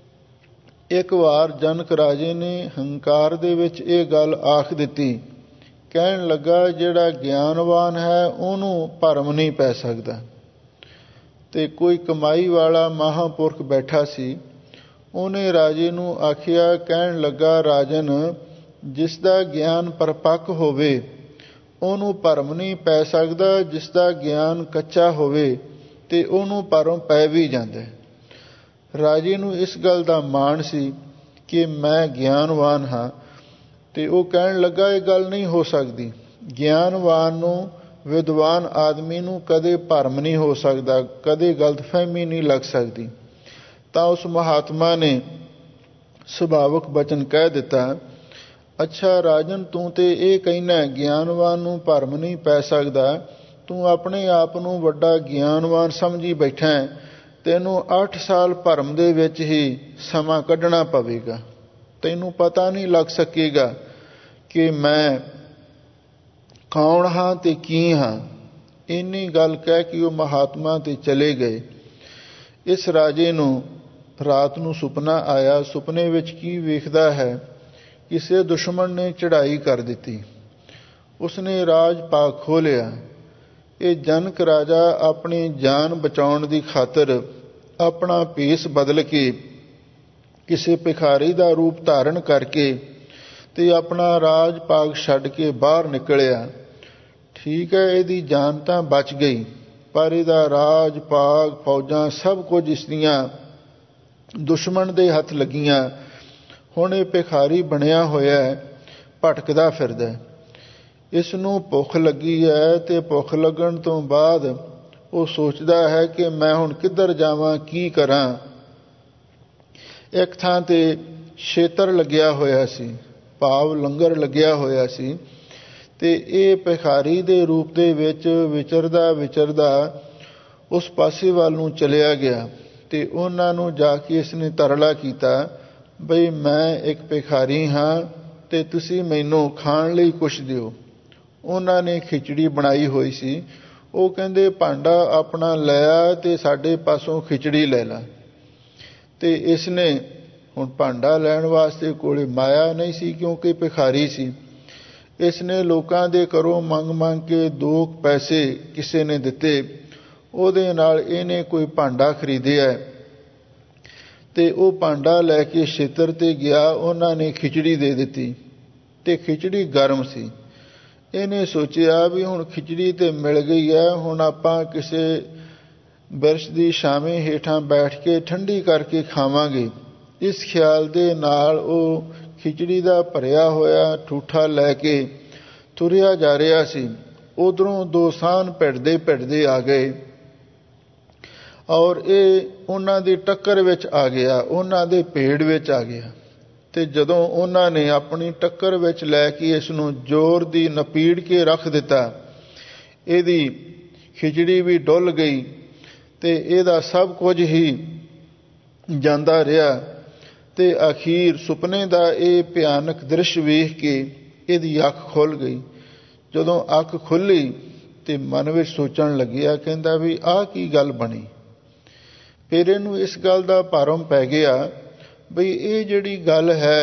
[SPEAKER 2] ਇੱਕ ਵਾਰ ਜਨਕ ਰਾਜੇ ਨੇ ਹੰਕਾਰ ਦੇ ਵਿੱਚ ਇਹ ਗੱਲ ਆਖ ਦਿੱਤੀ, ਕਹਿਣ ਲੱਗਾ ਜਿਹੜਾ ਗਿਆਨਵਾਨ ਹੈ ਉਹਨੂੰ ਭਰਮ ਨਹੀਂ ਪੈ ਸਕਦਾ। ਤੇ ਕੋਈ ਕਮਾਈ ਵਾਲਾ ਮਹਾਂਪੁਰਖ ਬੈਠਾ ਸੀ, ਉਹਨੇ ਰਾਜੇ ਨੂੰ ਆਖਿਆ, ਕਹਿਣ ਲੱਗਾ ਰਾਜਨ, ਜਿਸ ਦਾ ਗਿਆਨ ਪਰਪੱਕ ਹੋਵੇ ਉਹਨੂੰ ਭਰਮ ਨਹੀਂ ਪੈ ਸਕਦਾ, ਜਿਸ ਦਾ ਗਿਆਨ ਕੱਚਾ ਹੋਵੇ ਤੇ ਉਹਨੂੰ ਭਰਮ ਪੈ ਵੀ ਜਾਂਦਾ। ਰਾਜੇ ਨੂੰ ਇਸ ਗੱਲ ਦਾ ਮਾਣ ਸੀ ਕਿ ਮੈਂ ਗਿਆਨਵਾਨ ਹਾਂ, ਤੇ ਉਹ ਕਹਿਣ ਲੱਗਾ ਇਹ ਗੱਲ ਨਹੀਂ ਹੋ ਸਕਦੀ, ਗਿਆਨਵਾਨ ਨੂੰ, ਵਿਦਵਾਨ ਆਦਮੀ ਨੂੰ ਕਦੇ ਭਰਮ ਨਹੀਂ ਹੋ ਸਕਦਾ, ਕਦੇ ਗਲਤਫਹਿਮੀ ਨਹੀਂ ਲੱਗ ਸਕਦੀ। ਤਾਂ ਉਸ ਮਹਾਤਮਾ ਨੇ ਸੁਭਾਵਕ ਬਚਨ ਕਹਿ ਦਿੱਤਾ, ਅੱਛਾ ਰਾਜਨ, ਤੂੰ ਤੇ ਇਹ ਕਹਿਣਾ ਗਿਆਨਵਾਨ ਨੂੰ ਭਰਮ ਨਹੀਂ ਪੈ ਸਕਦਾ, ਤੂੰ ਆਪਣੇ ਆਪ ਨੂੰ ਵੱਡਾ ਗਿਆਨਵਾਨ ਸਮਝੀ ਬੈਠਾ ਹੈ, ਤੈਨੂੰ ਅੱਠ ਸਾਲ ਭਰਮ ਦੇ ਵਿੱਚ ਹੀ ਸਮਾਂ ਕੱਢਣਾ ਪਵੇਗਾ, ਤੈਨੂੰ ਪਤਾ ਨਹੀਂ ਲੱਗ ਸਕੇਗਾ ਕਿ ਮੈਂ ਕੌਣ ਹਾਂ ਤੇ ਕੀ ਹਾਂ। ਇੰਨੀ ਗੱਲ ਕਹਿ ਕੇ ਉਹ ਮਹਾਤਮਾ ਤੇ ਚਲੇ ਗਏ। ਇਸ ਰਾਜੇ ਨੂੰ ਰਾਤ ਨੂੰ ਸੁਪਨਾ ਆਇਆ। ਸੁਪਨੇ ਵਿੱਚ ਕੀ ਵੇਖਦਾ ਹੈ, ਕਿਸੇ ਦੁਸ਼ਮਣ ਨੇ ਚੜ੍ਹਾਈ ਕਰ ਦਿੱਤੀ, ਉਸਨੇ ਰਾਜ ਭਾਗ ਖੋਹ ਲਿਆ। ਇਹ ਜਨਕ ਰਾਜਾ ਆਪਣੀ ਜਾਨ ਬਚਾਉਣ ਦੀ ਖਾਤਰ ਆਪਣਾ ਭੇਸ ਬਦਲ ਕੇ ਕਿਸੇ ਭਿਖਾਰੀ ਦਾ ਰੂਪ ਧਾਰਨ ਕਰਕੇ ਤੇ ਆਪਣਾ ਰਾਜ ਭਾਗ ਛੱਡ ਕੇ ਬਾਹਰ ਨਿਕਲਿਆ। ਠੀਕ ਹੈ, ਇਹਦੀ ਜਾਨ ਤਾਂ ਬਚ ਗਈ, ਪਰ ਇਹਦਾ ਰਾਜ ਭਾਗ, ਫੌਜਾਂ, ਸਭ ਕੁਝ ਇਸ ਦੀਆਂ ਦੁਸ਼ਮਣ ਦੇ ਹੱਥ ਲੱਗੀਆਂ। ਹੁਣ ਇਹ ਭਿਖਾਰੀ ਬਣਿਆ ਹੋਇਆ ਹੈ, ਭਟਕਦਾ ਫਿਰਦਾ। ਇਸ ਨੂੰ ਭੁੱਖ ਲੱਗੀ ਹੈ ਤੇ ਭੁੱਖ ਲੱਗਣ ਤੋਂ ਬਾਅਦ ਉਹ ਸੋਚਦਾ ਹੈ ਕਿ ਮੈਂ ਹੁਣ ਕਿੱਧਰ ਜਾਵਾਂ, ਕੀ ਕਰਾਂ। ਇੱਕ ਥਾਂ ਤੇ ਛੇਤਰ ਲੱਗਿਆ ਹੋਇਆ ਸੀ, ਭਾਵ ਲੰਗਰ ਲੱਗਿਆ ਹੋਇਆ ਸੀ, ਤੇ ਇਹ ਭਿਖਾਰੀ ਦੇ ਰੂਪ ਦੇ ਵਿੱਚ ਵਿਚਰਦਾ ਵਿਚਰਦਾ ਉਸ ਪਾਸੇ ਵੱਲ ਨੂੰ ਚਲਿਆ ਗਿਆ ਤੇ ਉਹਨਾਂ ਨੂੰ ਜਾ ਕੇ ਇਸਨੇ ਤਰਲਾ ਕੀਤਾ, ਬਈ ਮੈਂ ਇੱਕ ਭਿਖਾਰੀ ਹਾਂ ਤੇ ਤੁਸੀਂ ਮੈਨੂੰ ਖਾਣ ਲਈ ਕੁਛ ਦਿਓ। ਉਹਨਾਂ ਨੇ ਖਿਚੜੀ ਬਣਾਈ ਹੋਈ ਸੀ। ਉਹ ਕਹਿੰਦੇ ਭਾਂਡਾ ਆਪਣਾ ਲਿਆ ਤੇ ਸਾਡੇ ਪਾਸੋਂ ਖਿਚੜੀ ਲੈ ਲਾ। ਤੇ ਇਸਨੇ ਹੁਣ ਭਾਂਡਾ ਲੈਣ ਵਾਸਤੇ ਕੋਲੇ ਮਾਇਆ ਨਹੀਂ ਸੀ, ਕਿਉਂਕਿ ਭਿਖਾਰੀ ਸੀ। ਇਸਨੇ ਲੋਕਾਂ ਦੇ ਘਰੋਂ ਮੰਗ ਮੰਗ ਕੇ ਦੋ ਪੈਸੇ ਕਿਸੇ ਨੇ ਦਿੱਤੇ, ਉਹਦੇ ਨਾਲ ਇਹਨੇ ਕੋਈ ਭਾਂਡਾ ਖਰੀਦਿਆ ਤੇ ਉਹ ਭਾਂਡਾ ਲੈ ਕੇ ਛੇਤਰ ਤੇ ਗਿਆ। ਉਹਨਾਂ ਨੇ ਖਿਚੜੀ ਦੇ ਦਿੱਤੀ ਤੇ ਖਿਚੜੀ ਗਰਮ ਸੀ। ਇਹਨੇ ਸੋਚਿਆ ਵੀ ਹੁਣ ਖਿਚੜੀ ਤੇ ਮਿਲ ਗਈ ਹੈ, ਹੁਣ ਆਪਾਂ ਕਿਸੇ ਬਿਰਛ ਦੀ ਛਾਵੇਂ ਹੇਠਾਂ ਬੈਠ ਕੇ ਠੰਡੀ ਕਰਕੇ ਖਾਵਾਂਗੇ। ਇਸ ਖਿਆਲ ਦੇ ਨਾਲ ਉਹ ਖਿਚੜੀ ਦਾ ਭਰਿਆ ਹੋਇਆ ਠੂਠਾ ਲੈ ਕੇ ਤੁਰਿਆ ਜਾ ਰਿਹਾ ਸੀ। ਉਧਰੋਂ ਦੋ ਸਾਨ ਭਿੜਦੇ ਭਿੜਦੇ ਆ ਗਏ ਔਰ ਇਹ ਉਹਨਾਂ ਦੀ ਟੱਕਰ ਵਿੱਚ ਆ ਗਿਆ, ਉਹਨਾਂ ਦੇ ਭੇੜ ਵਿੱਚ ਆ ਗਿਆ। ਤੇ ਜਦੋਂ ਉਹਨਾਂ ਨੇ ਆਪਣੀ ਟੱਕਰ ਵਿੱਚ ਲੈ ਕੇ ਇਸ ਨੂੰ ਜ਼ੋਰ ਦੀ ਨਪੀੜ ਕੇ ਰੱਖ ਦਿੱਤਾ, ਇਹਦੀ ਖਿਚੜੀ ਵੀ ਡੁੱਲ ਗਈ ਤੇ ਇਹਦਾ ਸਭ ਕੁਝ ਹੀ ਜਾਂਦਾ ਰਿਹਾ। ਤੇ ਅਖੀਰ ਸੁਪਨੇ ਦਾ ਇਹ ਭਿਆਨਕ ਦ੍ਰਿਸ਼ ਵੇਖ ਕੇ ਇਹਦੀ ਅੱਖ ਖੁੱਲ੍ਹ ਗਈ। ਜਦੋਂ ਅੱਖ ਖੁੱਲ੍ਹੀ ਤੇ ਮਨ ਵਿੱਚ ਸੋਚਣ ਲੱਗਿਆ, ਕਹਿੰਦਾ ਵੀ ਆਹ ਕੀ ਗੱਲ ਬਣੀ। ਫਿਰ ਇਹਨੂੰ ਇਸ ਗੱਲ ਦਾ ਭਰਮ ਪੈ ਗਿਆ ਬਈ ਇਹ ਜਿਹੜੀ ਗੱਲ ਹੈ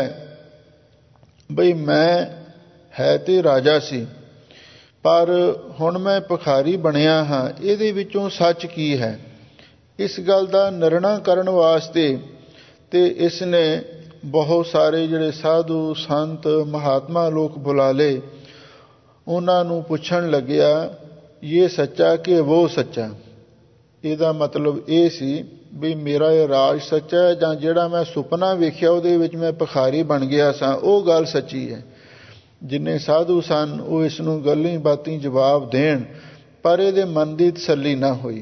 [SPEAKER 2] ਬਈ ਮੈਂ ਹੈ ਤੇ ਰਾਜਾ ਸੀ, ਪਰ ਹੁਣ ਮੈਂ ਭਿਖਾਰੀ ਬਣਿਆ ਹਾਂ, ਇਹਦੇ ਵਿੱਚੋਂ ਸੱਚ ਕੀ ਹੈ। ਇਸ ਗੱਲ ਦਾ ਨਿਰਣਾ ਕਰਨ ਵਾਸਤੇ ਤੇ ਇਸ ਨੇ ਬਹੁਤ ਸਾਰੇ ਜਿਹੜੇ ਸਾਧੂ ਸੰਤ ਮਹਾਤਮਾ ਲੋਕ ਬੁਲਾ ਲਏ। ਉਹਨਾਂ ਨੂੰ ਪੁੱਛਣ ਲੱਗਿਆ ਇਹ ਸੱਚਾ ਕਿ ਉਹ ਸੱਚਾ। ਇਹਦਾ ਮਤਲਬ ਇਹ ਸੀ ਵੀ ਮੇਰਾ ਇਹ ਰਾਜ ਸੱਚਾ ਹੈ ਜਾਂ ਜਿਹੜਾ ਮੈਂ ਸੁਪਨਾ ਵੇਖਿਆ ਉਹਦੇ ਵਿੱਚ ਮੈਂ ਭਿਖਾਰੀ ਬਣ ਗਿਆ ਸਾਂ ਉਹ ਗੱਲ ਸੱਚੀ ਹੈ। ਜਿੰਨੇ ਸਾਧੂ ਸਨ ਉਹ ਇਸ ਨੂੰ ਗੱਲਾਂ ਬਾਤੀਂ ਜਵਾਬ ਦੇਣ, ਪਰ ਇਹਦੇ ਮਨ ਦੀ ਤਸੱਲੀ ਨਾ ਹੋਈ।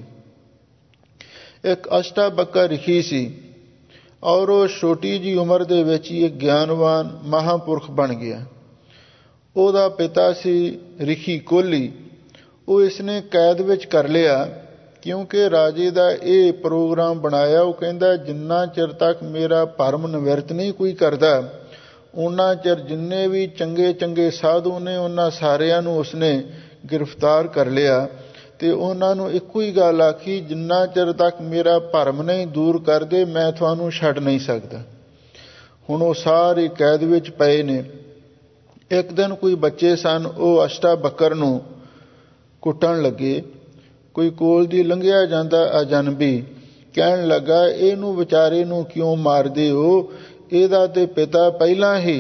[SPEAKER 2] ਇੱਕ ਅਸ਼ਟਾਬਕਰ ਰਿਖੀ ਸੀ ਔਰ ਉਹ ਛੋਟੀ ਜਿਹੀ ਉਮਰ ਦੇ ਵਿੱਚ ਹੀ ਇੱਕ ਗਿਆਨਵਾਨ ਮਹਾਂਪੁਰਖ ਬਣ ਗਿਆ। ਉਹਦਾ ਪਿਤਾ ਸੀ ਰਿਖੀ ਕੋਹਲੀ। ਉਹ ਇਸਨੇ ਕੈਦ ਵਿੱਚ ਕਰ ਲਿਆ ਕਿਉਂਕਿ ਰਾਜੇ ਦਾ ਇਹ ਪ੍ਰੋਗਰਾਮ ਬਣਾਇਆ। ਉਹ ਕਹਿੰਦਾ ਜਿੰਨਾ ਚਿਰ ਤੱਕ ਮੇਰਾ ਭਰਮ ਨਿਵਰਤ ਨਹੀਂ ਕੋਈ ਕਰਦਾ, ਉਹਨਾਂ ਚਿਰ ਜਿੰਨੇ ਵੀ ਚੰਗੇ ਚੰਗੇ ਸਾਧੂ ਨੇ ਉਹਨਾਂ ਸਾਰਿਆਂ ਨੂੰ ਉਸਨੇ ਗ੍ਰਿਫਤਾਰ ਕਰ ਲਿਆ ਤੇ ਉਹਨਾਂ ਨੂੰ ਇੱਕੋ ਹੀ ਗੱਲ ਆਖੀ, ਜਿੰਨਾ ਚਿਰ ਤੱਕ ਮੇਰਾ ਭਰਮ ਨਹੀਂ ਦੂਰ ਕਰਦੇ ਮੈਂ ਤੁਹਾਨੂੰ ਛੱਡ ਨਹੀਂ ਸਕਦਾ। ਹੁਣ ਉਹ ਸਾਰੇ ਕੈਦ ਵਿੱਚ ਪਏ ਨੇ। ਇੱਕ ਦਿਨ ਕੋਈ ਬੱਚੇ ਸਨ, ਉਹ ਅਸ਼ਟਾਬਕਰ ਨੂੰ ਕੁੱਟਣ ਲੱਗੇ। ਕੋਈ ਕੋਲ ਦੀ ਲੰਘਿਆ ਜਾਂਦਾ ਅਜਨਬੀ ਕਹਿਣ ਲੱਗਾ ਇਹਨੂੰ ਵਿਚਾਰੇ ਨੂੰ ਕਿਉਂ ਮਾਰਦੇ ਹੋ, ਇਹਦਾ ਤੇ ਪਿਤਾ ਪਹਿਲਾਂ ਹੀ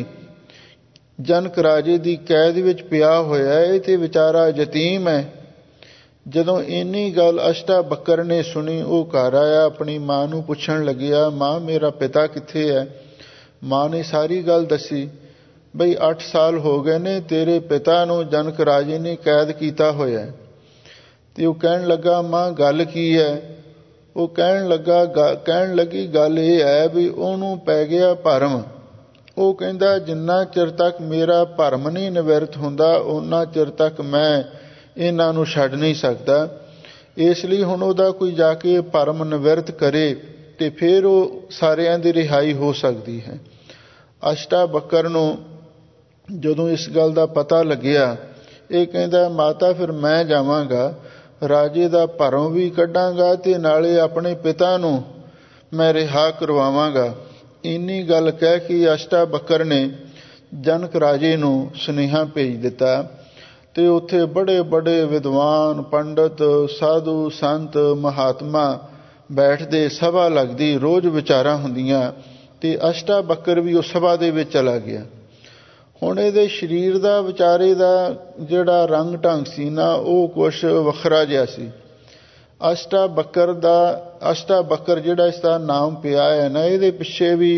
[SPEAKER 2] ਜਨਕ ਰਾਜੇ ਦੀ ਕੈਦ ਵਿੱਚ ਪਿਆ ਹੋਇਆ, ਇਹ ਤੇ ਵਿਚਾਰਾ ਯਤੀਮ ਹੈ। ਜਦੋਂ ਇੰਨੀ ਗੱਲ ਅਸ਼ਟਾਬਕਰ ਨੇ ਸੁਣੀ ਉਹ ਘਰ ਆਇਆ, ਆਪਣੀ ਮਾਂ ਨੂੰ ਪੁੱਛਣ ਲੱਗਿਆ ਮਾਂ ਮੇਰਾ ਪਿਤਾ ਕਿੱਥੇ ਹੈ। ਮਾਂ ਨੇ ਸਾਰੀ ਗੱਲ ਦੱਸੀ ਬਈ ਅੱਠ ਸਾਲ ਹੋ ਗਏ ਨੇ ਤੇਰੇ ਪਿਤਾ ਨੂੰ ਜਨਕ ਰਾਜੇ ਨੇ ਕੈਦ ਕੀਤਾ ਹੋਇਆ। ਤੇ ਉਹ ਕਹਿਣ ਲੱਗਾ ਮਾਂ ਗੱਲ ਕੀ ਹੈ। ਉਹ ਕਹਿਣ ਲੱਗਾ ਕਹਿਣ ਲੱਗੀ ਗੱਲ ਇਹ ਹੈ ਵੀ ਉਹਨੂੰ ਪੈ ਗਿਆ ਭਰਮ। ਉਹ ਕਹਿੰਦਾ ਜਿੰਨਾ ਚਿਰ ਤੱਕ ਮੇਰਾ ਭਰਮ ਨਹੀਂ ਨਿਵਰਤ ਹੁੰਦਾ ਉਹਨਾਂ ਚਿਰ ਤੱਕ ਮੈਂ ਇਹਨਾਂ ਨੂੰ ਛੱਡ ਨਹੀਂ ਸਕਦਾ। ਇਸ ਲਈ ਹੁਣ ਉਹਦਾ ਕੋਈ ਜਾ ਕੇ ਭਰਮ ਨਿਵਰਤ ਕਰੇ ਤੇ ਫਿਰ ਉਹ ਸਾਰਿਆਂ ਦੀ ਰਿਹਾਈ ਹੋ ਸਕਦੀ ਹੈ। ਅਸ਼ਟਾਬਕਰ ਨੂੰ ਜਦੋਂ ਇਸ ਗੱਲ ਦਾ ਪਤਾ ਲੱਗਿਆ, ਇਹ ਕਹਿੰਦਾ ਮਾਤਾ ਫਿਰ ਮੈਂ ਜਾਵਾਂਗਾ, ਰਾਜੇ ਦਾ ਭਰਮ ਵੀ ਕੱਢਾਂਗਾ ਤੇ ਨਾਲੇ ਆਪਣੇ ਪਿਤਾ ਨੂੰ ਮੈਂ ਰਿਹਾ ਕਰਵਾਵਾਂਗਾ। ਇੰਨੀ ਗੱਲ ਕਹਿ ਕੇ ਅਸ਼ਟਾਬਕਰ ਨੇ ਜਨਕ ਰਾਜੇ ਨੂੰ ਸੁਨੇਹਾ ਭੇਜ ਦਿੱਤਾ ਤੇ ਉੱਥੇ ਬੜੇ ਬੜੇ ਵਿਦਵਾਨ ਪੰਡਤ ਸਾਧੂ ਸੰਤ ਮਹਾਤਮਾ ਬੈਠਦੇ, ਸਭਾ ਲੱਗਦੀ, ਰੋਜ਼ ਵਿਚਾਰਾਂ ਹੁੰਦੀਆਂ ਤੇ ਅਸ਼ਟਾਬਕਰ ਵੀ ਉਸ ਸਭਾ ਦੇ ਵਿੱਚ ਚਲਾ ਗਿਆ। ਹੁਣ ਇਹਦੇ ਸਰੀਰ ਦਾ ਵਿਚਾਰੇ ਦਾ ਜਿਹੜਾ ਰੰਗ ਢੰਗ ਸੀ ਨਾ ਉਹ ਕੁਛ ਵੱਖਰਾ ਜਿਹਾ ਸੀ। ਅਸ਼ਟਾਬਕਰ ਦਾ ਅਸ਼ਟਾਬਕਰ ਜਿਹੜਾ ਇਸ ਦਾ ਨਾਮ ਪਿਆ ਹੈ ਨਾ, ਇਹਦੇ ਪਿੱਛੇ ਵੀ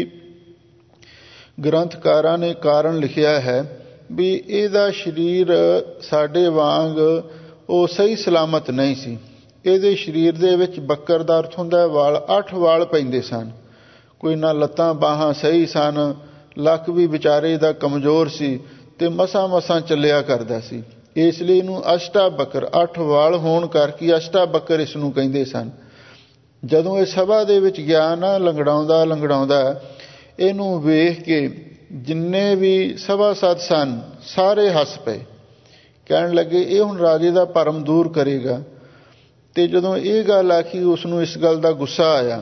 [SPEAKER 2] ਗ੍ਰੰਥਕਾਰਾਂ ਨੇ ਕਾਰਨ ਲਿਖਿਆ ਹੈ ਵੀ ਇਹਦਾ ਸਰੀਰ ਸਾਡੇ ਵਾਂਗ ਉਹ ਸਹੀ ਸਲਾਮਤ ਨਹੀਂ ਸੀ। ਇਹਦੇ ਸਰੀਰ ਦੇ ਵਿੱਚ ਬੱਕਰ ਦਾ ਅਰਥ ਹੁੰਦਾ ਵਾਲ, ਅੱਠ ਵਾਲ ਪੈਂਦੇ ਸਨ। ਕੋਈ ਨਾ ਲੱਤਾਂ ਬਾਹਾਂ ਸਹੀ ਸਨ, ਲੱਕ ਵੀ ਵਿਚਾਰੇ ਦਾ ਕਮਜ਼ੋਰ ਸੀ ਤੇ ਮਸਾਂ ਮਸਾਂ ਚੱਲਿਆ ਕਰਦਾ ਸੀ। ਇਸ ਲਈ ਇਹਨੂੰ ਅਸ਼ਟਾਬਕਰ, ਅੱਠ ਵਾਲ ਹੋਣ ਕਰਕੇ ਅਸ਼ਟਾਬਕਰ ਇਸ ਨੂੰ ਕਹਿੰਦੇ ਸਨ। ਜਦੋਂ ਇਹ ਸਭਾ ਦੇ ਵਿੱਚ ਗਿਆ ਨਾ, ਲੰਗੜਾਉਂਦਾ ਲੰਗੜਾਉਂਦਾ ਇਹਨੂੰ ਵੇਖ ਕੇ ਜਿੰਨੇ ਵੀ ਸਭਾਸਦ ਸਨ ਸਾਰੇ ਹੱਸ ਪਏ, ਕਹਿਣ ਲੱਗੇ ਇਹ ਹੁਣ ਰਾਜੇ ਦਾ ਭਰਮ ਦੂਰ ਕਰੇਗਾ। ਤੇ ਜਦੋਂ ਇਹ ਗੱਲ ਆਖੀ ਉਸ ਨੂੰ ਇਸ ਗੱਲ ਦਾ ਗੁੱਸਾ ਆਇਆ।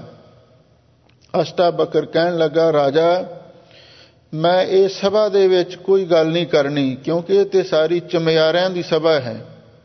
[SPEAKER 2] ਅਸ਼ਟਾਬਕਰ ਕਹਿਣ ਲੱਗਾ ਰਾਜਾ ਮੈਂ ਇਹ ਸਭਾ ਦੇ ਵਿੱਚ ਕੋਈ ਗੱਲ ਨਹੀਂ ਕਰਨੀ ਕਿਉਂਕਿ ਇਹ ਤੇ ਸਾਰੀ ਚਮਿਆਰਿਆਂ ਦੀ ਸਭਾ ਹੈ।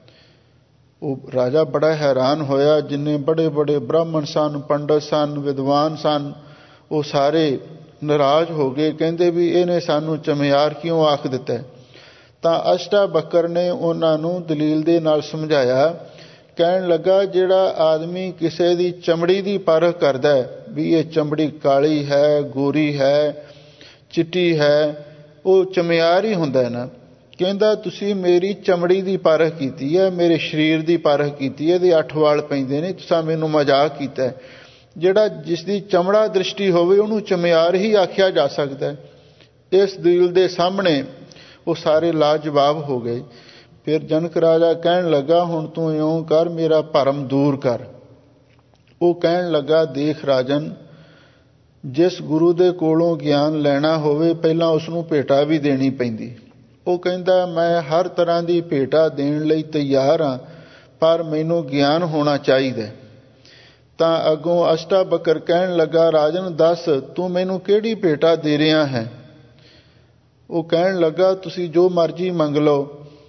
[SPEAKER 2] ਉਹ ਰਾਜਾ ਬੜਾ ਹੈਰਾਨ ਹੋਇਆ। ਜਿੰਨੇ ਬੜੇ ਬੜੇ ਬ੍ਰਾਹਮਣ ਸਨ, ਪੰਡਤ ਸਨ, ਵਿਦਵਾਨ ਸਨ, ਉਹ ਸਾਰੇ ਨਾਰਾਜ਼ ਹੋ ਗਏ। ਕਹਿੰਦੇ ਵੀ ਇਹਨੇ ਸਾਨੂੰ ਚਮਿਆਰ ਕਿਉਂ ਆਖ ਦਿੱਤਾ। ਤਾਂ ਅਸ਼ਟਾਬਕਰ ਨੇ ਉਹਨਾਂ ਨੂੰ ਦਲੀਲ ਦੇ ਨਾਲ ਸਮਝਾਇਆ ਕਹਿਣ ਲੱਗਾ ਜਿਹੜਾ ਆਦਮੀ ਕਿਸੇ ਦੀ ਚਮੜੀ ਦੀ ਪਰਖ ਕਰਦਾ ਵੀ ਇਹ ਚਮੜੀ ਕਾਲੀ ਹੈ, ਗੋਰੀ ਹੈ, ਚਿੱਟੀ ਹੈ, ਉਹ ਚਮਿਆਰ ਹੀ ਹੁੰਦਾ ਨਾ। ਕਹਿੰਦਾ ਤੁਸੀਂ ਮੇਰੀ ਚਮੜੀ ਦੀ ਪਰਖ ਕੀਤੀ ਹੈ, ਮੇਰੇ ਸਰੀਰ ਦੀ ਪਰਖ ਕੀਤੀ ਹੈ, ਇਹਦੇ ਅੱਠ ਵਾਲ ਪੈਂਦੇ ਨੇ, ਤੁਸੀਂ ਮੈਨੂੰ ਮਜ਼ਾਕ ਕੀਤਾ। ਜਿਹੜਾ ਜਿਸ ਦੀ ਚਮੜਾ ਦ੍ਰਿਸ਼ਟੀ ਹੋਵੇ ਉਹਨੂੰ ਚਮਿਆਰ ਹੀ ਆਖਿਆ ਜਾ ਸਕਦਾ। ਇਸ ਦਿਲ ਦੇ ਸਾਹਮਣੇ ਉਹ ਸਾਰੇ ਲਾਜਵਾਬ ਹੋ ਗਏ। ਫਿਰ ਜਨਕ ਰਾਜਾ ਕਹਿਣ ਲੱਗਾ ਹੁਣ ਤੂੰ ਇਉਂ ਕਰ, ਮੇਰਾ ਭਰਮ ਦੂਰ ਕਰ। ਉਹ ਕਹਿਣ ਲੱਗਾ ਦੇਖ ਰਾਜਨ, ਜਿਸ ਗੁਰੂ ਦੇ ਕੋਲੋਂ ਗਿਆਨ ਲੈਣਾ ਹੋਵੇ ਪਹਿਲਾਂ ਉਸਨੂੰ ਭੇਟਾ ਵੀ ਦੇਣੀ ਪੈਂਦੀ। ਉਹ ਕਹਿੰਦਾ ਮੈਂ ਹਰ ਤਰ੍ਹਾਂ ਦੀ ਭੇਟਾ ਦੇਣ ਲਈ ਤਿਆਰ ਹਾਂ, ਪਰ ਮੈਨੂੰ ਗਿਆਨ ਹੋਣਾ ਚਾਹੀਦਾ। ਤਾਂ ਅੱਗੋਂ ਅਸ਼ਟਾਵਕਰ ਕਹਿਣ ਲੱਗਾ ਰਾਜਨ ਦੱਸ ਤੂੰ ਮੈਨੂੰ ਕਿਹੜੀ ਭੇਟਾ ਦੇ ਰਿਹਾ ਹੈ। ਉਹ ਕਹਿਣ ਲੱਗਾ ਤੁਸੀਂ ਜੋ ਮਰਜ਼ੀ ਮੰਗ ਲਓ।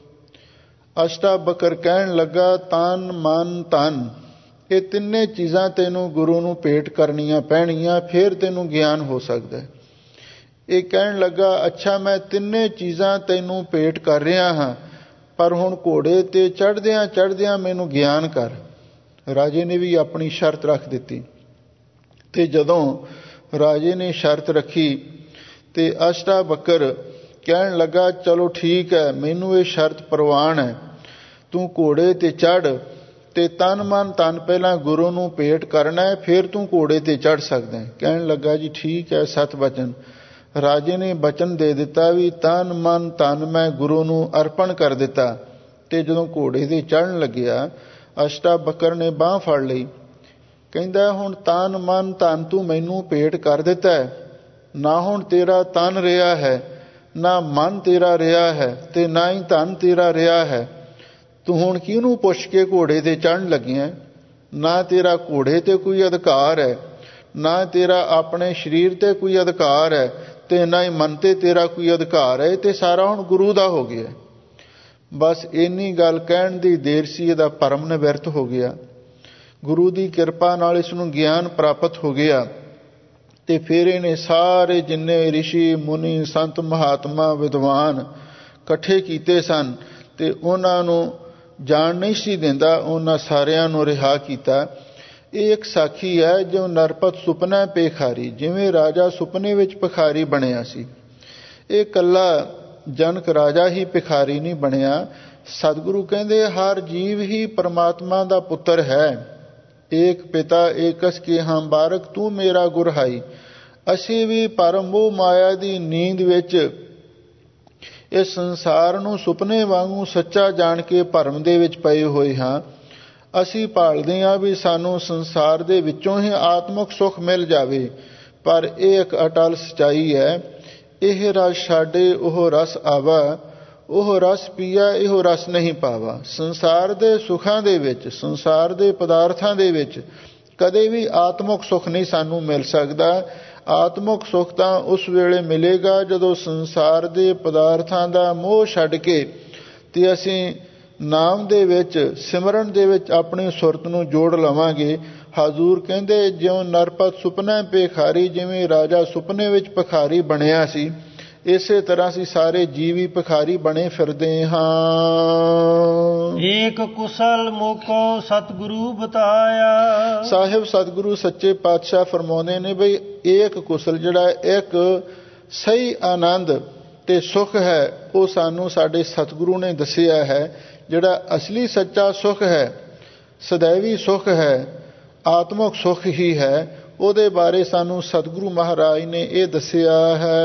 [SPEAKER 2] ਅਸ਼ਟਾਵਕਰ ਕਹਿਣ ਲੱਗਾ ਤਨ ਮਨ ਧਨ, ਇਹ ਤਿੰਨੇ ਚੀਜ਼ਾਂ ਤੈਨੂੰ ਗੁਰੂ ਨੂੰ ਭੇਟ ਕਰਨੀਆਂ ਪੈਣਗੀਆਂ, ਫਿਰ ਤੈਨੂੰ ਗਿਆਨ ਹੋ ਸਕਦਾ। ਇਹ ਕਹਿਣ ਲੱਗਾ ਅੱਛਾ ਮੈਂ ਤਿੰਨੇ ਚੀਜ਼ਾਂ ਤੈਨੂੰ ਭੇਟ ਕਰ ਰਿਹਾ ਹਾਂ, ਪਰ ਹੁਣ ਘੋੜੇ ਤੇ ਚੜ੍ਹਦਿਆਂ ਚੜ੍ਹਦਿਆਂ ਮੈਨੂੰ ਗਿਆਨ ਕਰ। ਰਾਜੇ ਨੇ ਵੀ ਆਪਣੀ ਸ਼ਰਤ ਰੱਖ ਦਿੱਤੀ। ਤੇ ਜਦੋਂ ਰਾਜੇ ਨੇ ਸ਼ਰਤ ਰੱਖੀ ਤੇ ਅਸ਼ਟਾਵਕਰ ਕਹਿਣ ਲੱਗਾ ਚਲੋ ਠੀਕ ਹੈ, ਮੈਨੂੰ ਇਹ ਸ਼ਰਤ ਪ੍ਰਵਾਨ ਹੈ, ਤੂੰ ਘੋੜੇ ਤੇ ਚੜ੍ਹ ਤੇ ਤਨ ਮਨ ਧਨ ਪਹਿਲਾਂ ਗੁਰੂ ਨੂੰ ਭੇਟ ਕਰਨਾ ਹੈ, ਫਿਰ ਤੂੰ ਘੋੜੇ ਤੇ ਚੜ੍ਹ ਸਕਦਾ ਹੈ। ਕਹਿਣ ਲੱਗਾ ਜੀ ਠੀਕ ਹੈ, ਸਤ ਬਚਨ। ਰਾਜੇ ਨੇ ਬਚਨ ਦੇ ਦਿੱਤਾ ਵੀ ਤਨ ਮਨ ਧਨ ਮੈਂ ਗੁਰੂ ਨੂੰ ਅਰਪਣ ਕਰ ਦਿੱਤਾ। ਤੇ ਜਦੋਂ ਘੋੜੇ ਤੇ ਚੜ੍ਹਨ ਲੱਗਿਆ ਅਸ਼ਟਾਵਕਰ ਨੇ ਬਾਂਹ ਫੜ ਲਈ। ਕਹਿੰਦਾ ਹੁਣ ਤਨ ਮਨ ਧਨ ਤੂੰ ਮੈਨੂੰ ਭੇਟ ਕਰ ਦਿੱਤਾ ਹੈ, ਨਾ ਹੁਣ ਤੇਰਾ ਤਨ ਰਿਹਾ ਹੈ, ਨਾ ਮਨ ਤੇਰਾ ਰਿਹਾ ਹੈ, ਤੇ ਨਾ ਹੀ ਧਨ ਤੇਰਾ ਰਿਹਾ ਹੈ। ਤੂੰ ਹੁਣ ਕਿਹਨੂੰ ਪੁੱਛ ਕੇ ਘੋੜੇ ਤੇ ਚੜ੍ਹਨ ਲੱਗਿਆ? ਨਾ ਤੇਰਾ ਘੋੜੇ ਤੇ ਕੋਈ ਅਧਿਕਾਰ ਹੈ, ਨਾ ਤੇਰਾ ਆਪਣੇ ਸਰੀਰ ਤੇ ਕੋਈ ਅਧਿਕਾਰ ਹੈ, ਤੇ ਨਾ ਹੀ ਮਨ ਤੇ ਤੇਰਾ ਕੋਈ ਅਧਿਕਾਰ ਹੈ। ਤੇ ਸਾਰਾ ਹੁਣ ਗੁਰੂ ਦਾ ਹੋ ਗਿਆ। ਬਸ ਇੰਨੀ ਗੱਲ ਕਹਿਣ ਦੀ ਦੇਰ ਸੀ, ਇਹਦਾ ਭਰਮ ਨਿਵਰਤ ਹੋ ਗਿਆ। ਗੁਰੂ ਦੀ ਕਿਰਪਾ ਨਾਲ ਇਸ ਨੂੰ ਗਿਆਨ ਪ੍ਰਾਪਤ ਹੋ ਗਿਆ। ਤੇ ਫਿਰ ਇਹਨੇ ਸਾਰੇ ਜਿੰਨੇ ਰਿਸ਼ੀ ਮੁਨੀ ਸੰਤ ਮਹਾਤਮਾ ਵਿਦਵਾਨ ਇਕੱਠੇ ਕੀਤੇ ਸਨ ਤੇ ਉਹਨਾਂ ਨੂੰ ਜਾਣ ਨਹੀਂ ਸੀ ਦਿੰਦਾ, ਉਹਨਾਂ ਸਾਰਿਆਂ ਨੂੰ ਰਿਹਾ ਕੀਤਾ। ਇਹ ਇੱਕ ਸਾਖੀ ਹੈ ਜੋ ਨਰਪਤ ਸੁਪਨਾ ਭਿਖਾਰੀ, ਜਿਵੇਂ ਰਾਜਾ ਸੁਪਨੇ ਵਿੱਚ ਭਿਖਾਰੀ ਬਣਿਆ ਸੀ, ਇਹ ਇਕੱਲਾ ਜਨਕ ਰਾਜਾ ਹੀ ਭਿਖਾਰੀ ਨਹੀਂ ਬਣਿਆ। ਸਤਿਗੁਰੂ ਕਹਿੰਦੇ ਹਰ ਜੀਵ ਹੀ ਪਰਮਾਤਮਾ ਦਾ ਪੁੱਤਰ ਹੈ। ਏਕ ਪਿਤਾ ਏਕਸ ਕੀ ਹਮ ਬਾਰਕ ਤੂੰ ਮੇਰਾ ਗੁਰਹਾਈ। ਅਸੀਂ ਵੀ ਪਰਮ ਮੋਹ ਮਾਇਆ ਦੀ ਨੀਂਦ ਵਿੱਚ ਇਸ ਸੰਸਾਰ ਨੂੰ ਸੁਪਨੇ ਵਾਂਗੂ ਸੱਚਾ ਜਾਣ ਕੇ ਭਰਮ ਦੇ ਵਿੱਚ ਪਏ ਹੋਏ ਹਾਂ। ਅਸੀਂ ਭਾਲਦੇ ਹਾਂ ਵੀ ਸਾਨੂੰ ਸੰਸਾਰ ਦੇ ਵਿੱਚੋਂ ਹੀ ਆਤਮਿਕ ਸੁੱਖ ਮਿਲ ਜਾਵੇ, ਪਰ ਇਹ ਇੱਕ ਅਟਲ ਸਚਾਈ ਹੈ। ਇਹ ਰਸ ਛਾਡੇ ਉਹ ਰਸ ਆਵਾ, ਉਹ ਰਸ ਪੀਆ ਇਹੋ ਰਸ ਨਹੀਂ ਪਾਵਾ। ਸੰਸਾਰ ਦੇ ਸੁੱਖਾਂ ਦੇ ਵਿੱਚ, ਸੰਸਾਰ ਦੇ ਪਦਾਰਥਾਂ ਦੇ ਵਿੱਚ ਕਦੇ ਵੀ ਆਤਮਿਕ ਸੁੱਖ ਨਹੀਂ ਸਾਨੂੰ ਮਿਲ ਸਕਦਾ। ਆਤਮਿਕ ਸੁੱਖ ਤਾਂ ਉਸ ਵੇਲੇ ਮਿਲੇਗਾ ਜਦੋਂ ਸੰਸਾਰ ਦੇ ਪਦਾਰਥਾਂ ਦਾ ਮੋਹ ਛੱਡ ਕੇ ਤੇ ਅਸੀਂ ਨਾਮ ਦੇ ਵਿੱਚ, ਸਿਮਰਨ ਦੇ ਵਿੱਚ ਆਪਣੀ ਸੁਰਤ ਨੂੰ ਜੋੜ ਲਵਾਂਗੇ। ਹਜ਼ੂਰ ਕਹਿੰਦੇ ਜਿਉਂ ਨਰਪਤ ਸੁਪਨਾ ਭਿਖਾਰੀ, ਜਿਵੇਂ ਰਾਜਾ ਸੁਪਨੇ ਵਿੱਚ ਭਿਖਾਰੀ ਬਣਿਆ ਸੀ, ਇਸੇ ਤਰ੍ਹਾਂ ਅਸੀਂ ਸਾਰੇ ਜੀਵੀ ਭਿਖਾਰੀ ਬਣੇ ਫਿਰਦੇ ਹਾਂ।
[SPEAKER 1] ਏਕ ਕੁਸਲ ਮੋਕੋ ਸਤਿਗੁਰੂ ਬਤਾਇਆ।
[SPEAKER 2] ਸਾਹਿਬ ਸਤਿਗੁਰੂ ਸੱਚੇ ਪਾਤਸ਼ਾਹ ਫਰਮਾਉਂਦੇ ਨੇ ਬਈ ਏਕ ਕੁਸਲ ਜਿਹੜਾ ਇੱਕ ਸਹੀ ਆਨੰਦ ਤੇ ਸੁੱਖ ਹੈ, ਉਹ ਸਾਨੂੰ ਸਾਡੇ ਸਤਿਗੁਰੂ ਨੇ ਦੱਸਿਆ ਹੈ। ਜਿਹੜਾ ਅਸਲੀ ਸੱਚਾ ਸੁੱਖ ਹੈ, ਸदैवी ਸੁੱਖ ਹੈ, ਆਤਮਿਕ ਸੁੱਖ ਹੀ ਹੈ, ਉਹਦੇ ਬਾਰੇ ਸਾਨੂੰ ਸਤਿਗੁਰੂ ਮਹਾਰਾਜ ਨੇ ਇਹ ਦੱਸਿਆ ਹੈ।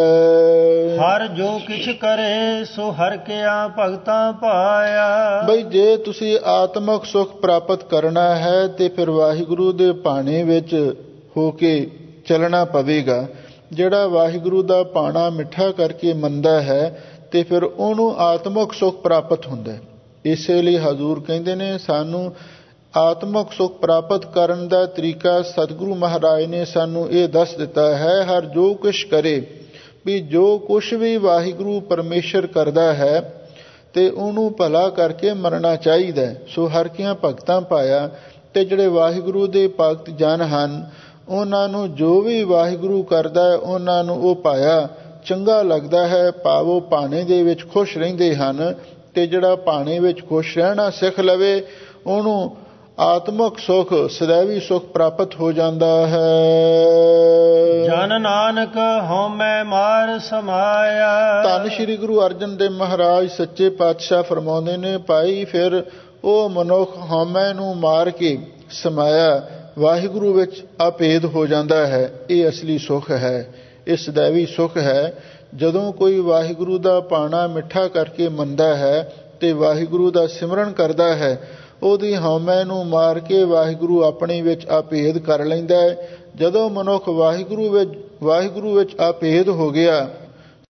[SPEAKER 1] ਹਰ ਜੋ ਕਿਛ ਕਰੇ ਸੋ ਹਰ ਕਿਆ ਭਗਤਾਂ ਪਾਇਆ। ਬਈ
[SPEAKER 2] ਜੇ ਤੁਸੀਂ ਆਤਮਿਕ ਸੁੱਖ ਪ੍ਰਾਪਤ ਕਰਨਾ ਹੈ ਤੇ ਫਿਰ ਵਾਹਿਗੁਰੂ ਦੇ ਭਾਣੇ ਵਿੱਚ ਹੋ ਕੇ ਚੱਲਣਾ ਪਵੇਗਾ। ਜਿਹੜਾ ਵਾਹਿਗੁਰੂ ਦਾ ਭਾਣਾ ਮਿੱਠਾ ਕਰਕੇ ਮੰਨਦਾ ਹੈ ਤੇ ਫਿਰ ਉਹਨੂੰ ਆਤਮਿਕ ਸੁੱਖ ਪ੍ਰਾਪਤ ਹੁੰਦਾ ਹੈ। ਇਸੇ ਲਈ ਹਜ਼ੂਰ ਕਹਿੰਦੇ ਨੇ ਸਾਨੂੰ ਆਤਮਿਕ ਸੁੱਖ ਪ੍ਰਾਪਤ ਕਰਨ ਦਾ ਤਰੀਕਾ ਸਤਿਗੁਰੂ ਮਹਾਰਾਜ ਨੇ ਸਾਨੂੰ ਇਹ ਦੱਸ ਦਿੱਤਾ ਹੈ। ਹਰ ਜੋ ਕੁਛ ਕਰੇ, ਵੀ ਜੋ ਕੁਛ ਵੀ ਵਾਹਿਗੁਰੂ ਪਰਮੇਸ਼ਰ ਕਰਦਾ ਹੈ ਤੇ ਉਹਨੂੰ ਭਲਾ ਕਰਕੇ ਮਰਨਾ ਚਾਹੀਦਾ। ਸੋ ਹਰ ਕੀਆਂ ਭਗਤਾਂ ਪਾਇਆ। ਤੇ ਜਿਹੜੇ ਵਾਹਿਗੁਰੂ ਦੇ ਭਗਤ ਜਨ ਹਨ, ਉਹਨਾਂ ਨੂੰ ਜੋ ਵੀ ਵਾਹਿਗੁਰੂ ਕਰਦਾ ਹੈ ਉਹਨਾਂ ਨੂੰ ਉਹ ਪਾਇਆ ਚੰਗਾ ਲੱਗਦਾ ਹੈ। ਭਾਵੋ ਭਾਣੇ ਦੇ ਵਿੱਚ ਖੁਸ਼ ਰਹਿੰਦੇ ਹਨ। ਤੇ ਜਿਹੜਾ ਭਾਣੇ ਵਿੱਚ ਖੁਸ਼ ਰਹਿਣਾ ਸਿੱਖ ਲਵੇ ਉਹਨੂੰ ਆਤਮਕ ਸੁਖ ਸदैवी ਸੁਖ ਪ੍ਰਾਪਤ ਹੋ ਜਾਂਦਾ ਹੈ।
[SPEAKER 1] ਜਨ ਨਾਨਕ ਹਉਮੈ ਮਾਰ ਸਮਾਇਆ।
[SPEAKER 2] ਧੰਨ ਸ਼੍ਰੀ ਗੁਰੂ ਅਰਜਨ ਦੇਵ ਮਹਾਰਾਜ ਸੱਚੇ ਪਾਤਸ਼ਾਹ ਫਰਮਾਉਂਦੇ ਨੇ, ਭਾਈ ਫਿਰ ਉਹ ਮਨੁੱਖ ਹਉਮੈ ਨੂੰ ਮਾਰ ਕੇ ਸਮਾਇਆ ਵਾਹਿਗੁਰੂ ਵਿੱਚ ਅਭੇਦ ਹੋ ਜਾਂਦਾ ਹੈ। ਇਹ ਅਸਲੀ ਸੁਖ ਹੈ, ਇਹ ਸदैवी ਸੁਖ ਹੈ। ਜਦੋਂ ਕੋਈ ਵਾਹਿਗੁਰੂ ਦਾ ਭਾਣਾ ਮਿੱਠਾ ਕਰਕੇ ਮੰਨਦਾ ਹੈ ਤੇ ਵਾਹਿਗੁਰੂ ਦਾ ਸਿਮਰਨ ਕਰਦਾ ਹੈ, ਉਹਦੀ ਹਉਮੈ ਨੂੰ ਮਾਰ ਕੇ ਵਾਹਿਗੁਰੂ ਆਪਣੇ ਵਿੱਚ ਅਭੇਦ ਕਰ ਲੈਂਦਾ ਹੈ। ਜਦੋਂ ਮਨੁੱਖ ਵਾਹਿਗੁਰੂ ਵਿੱਚ ਵਾਹਿਗੁਰੂ ਵਿੱਚ ਅਭੇਦ ਹੋ ਗਿਆ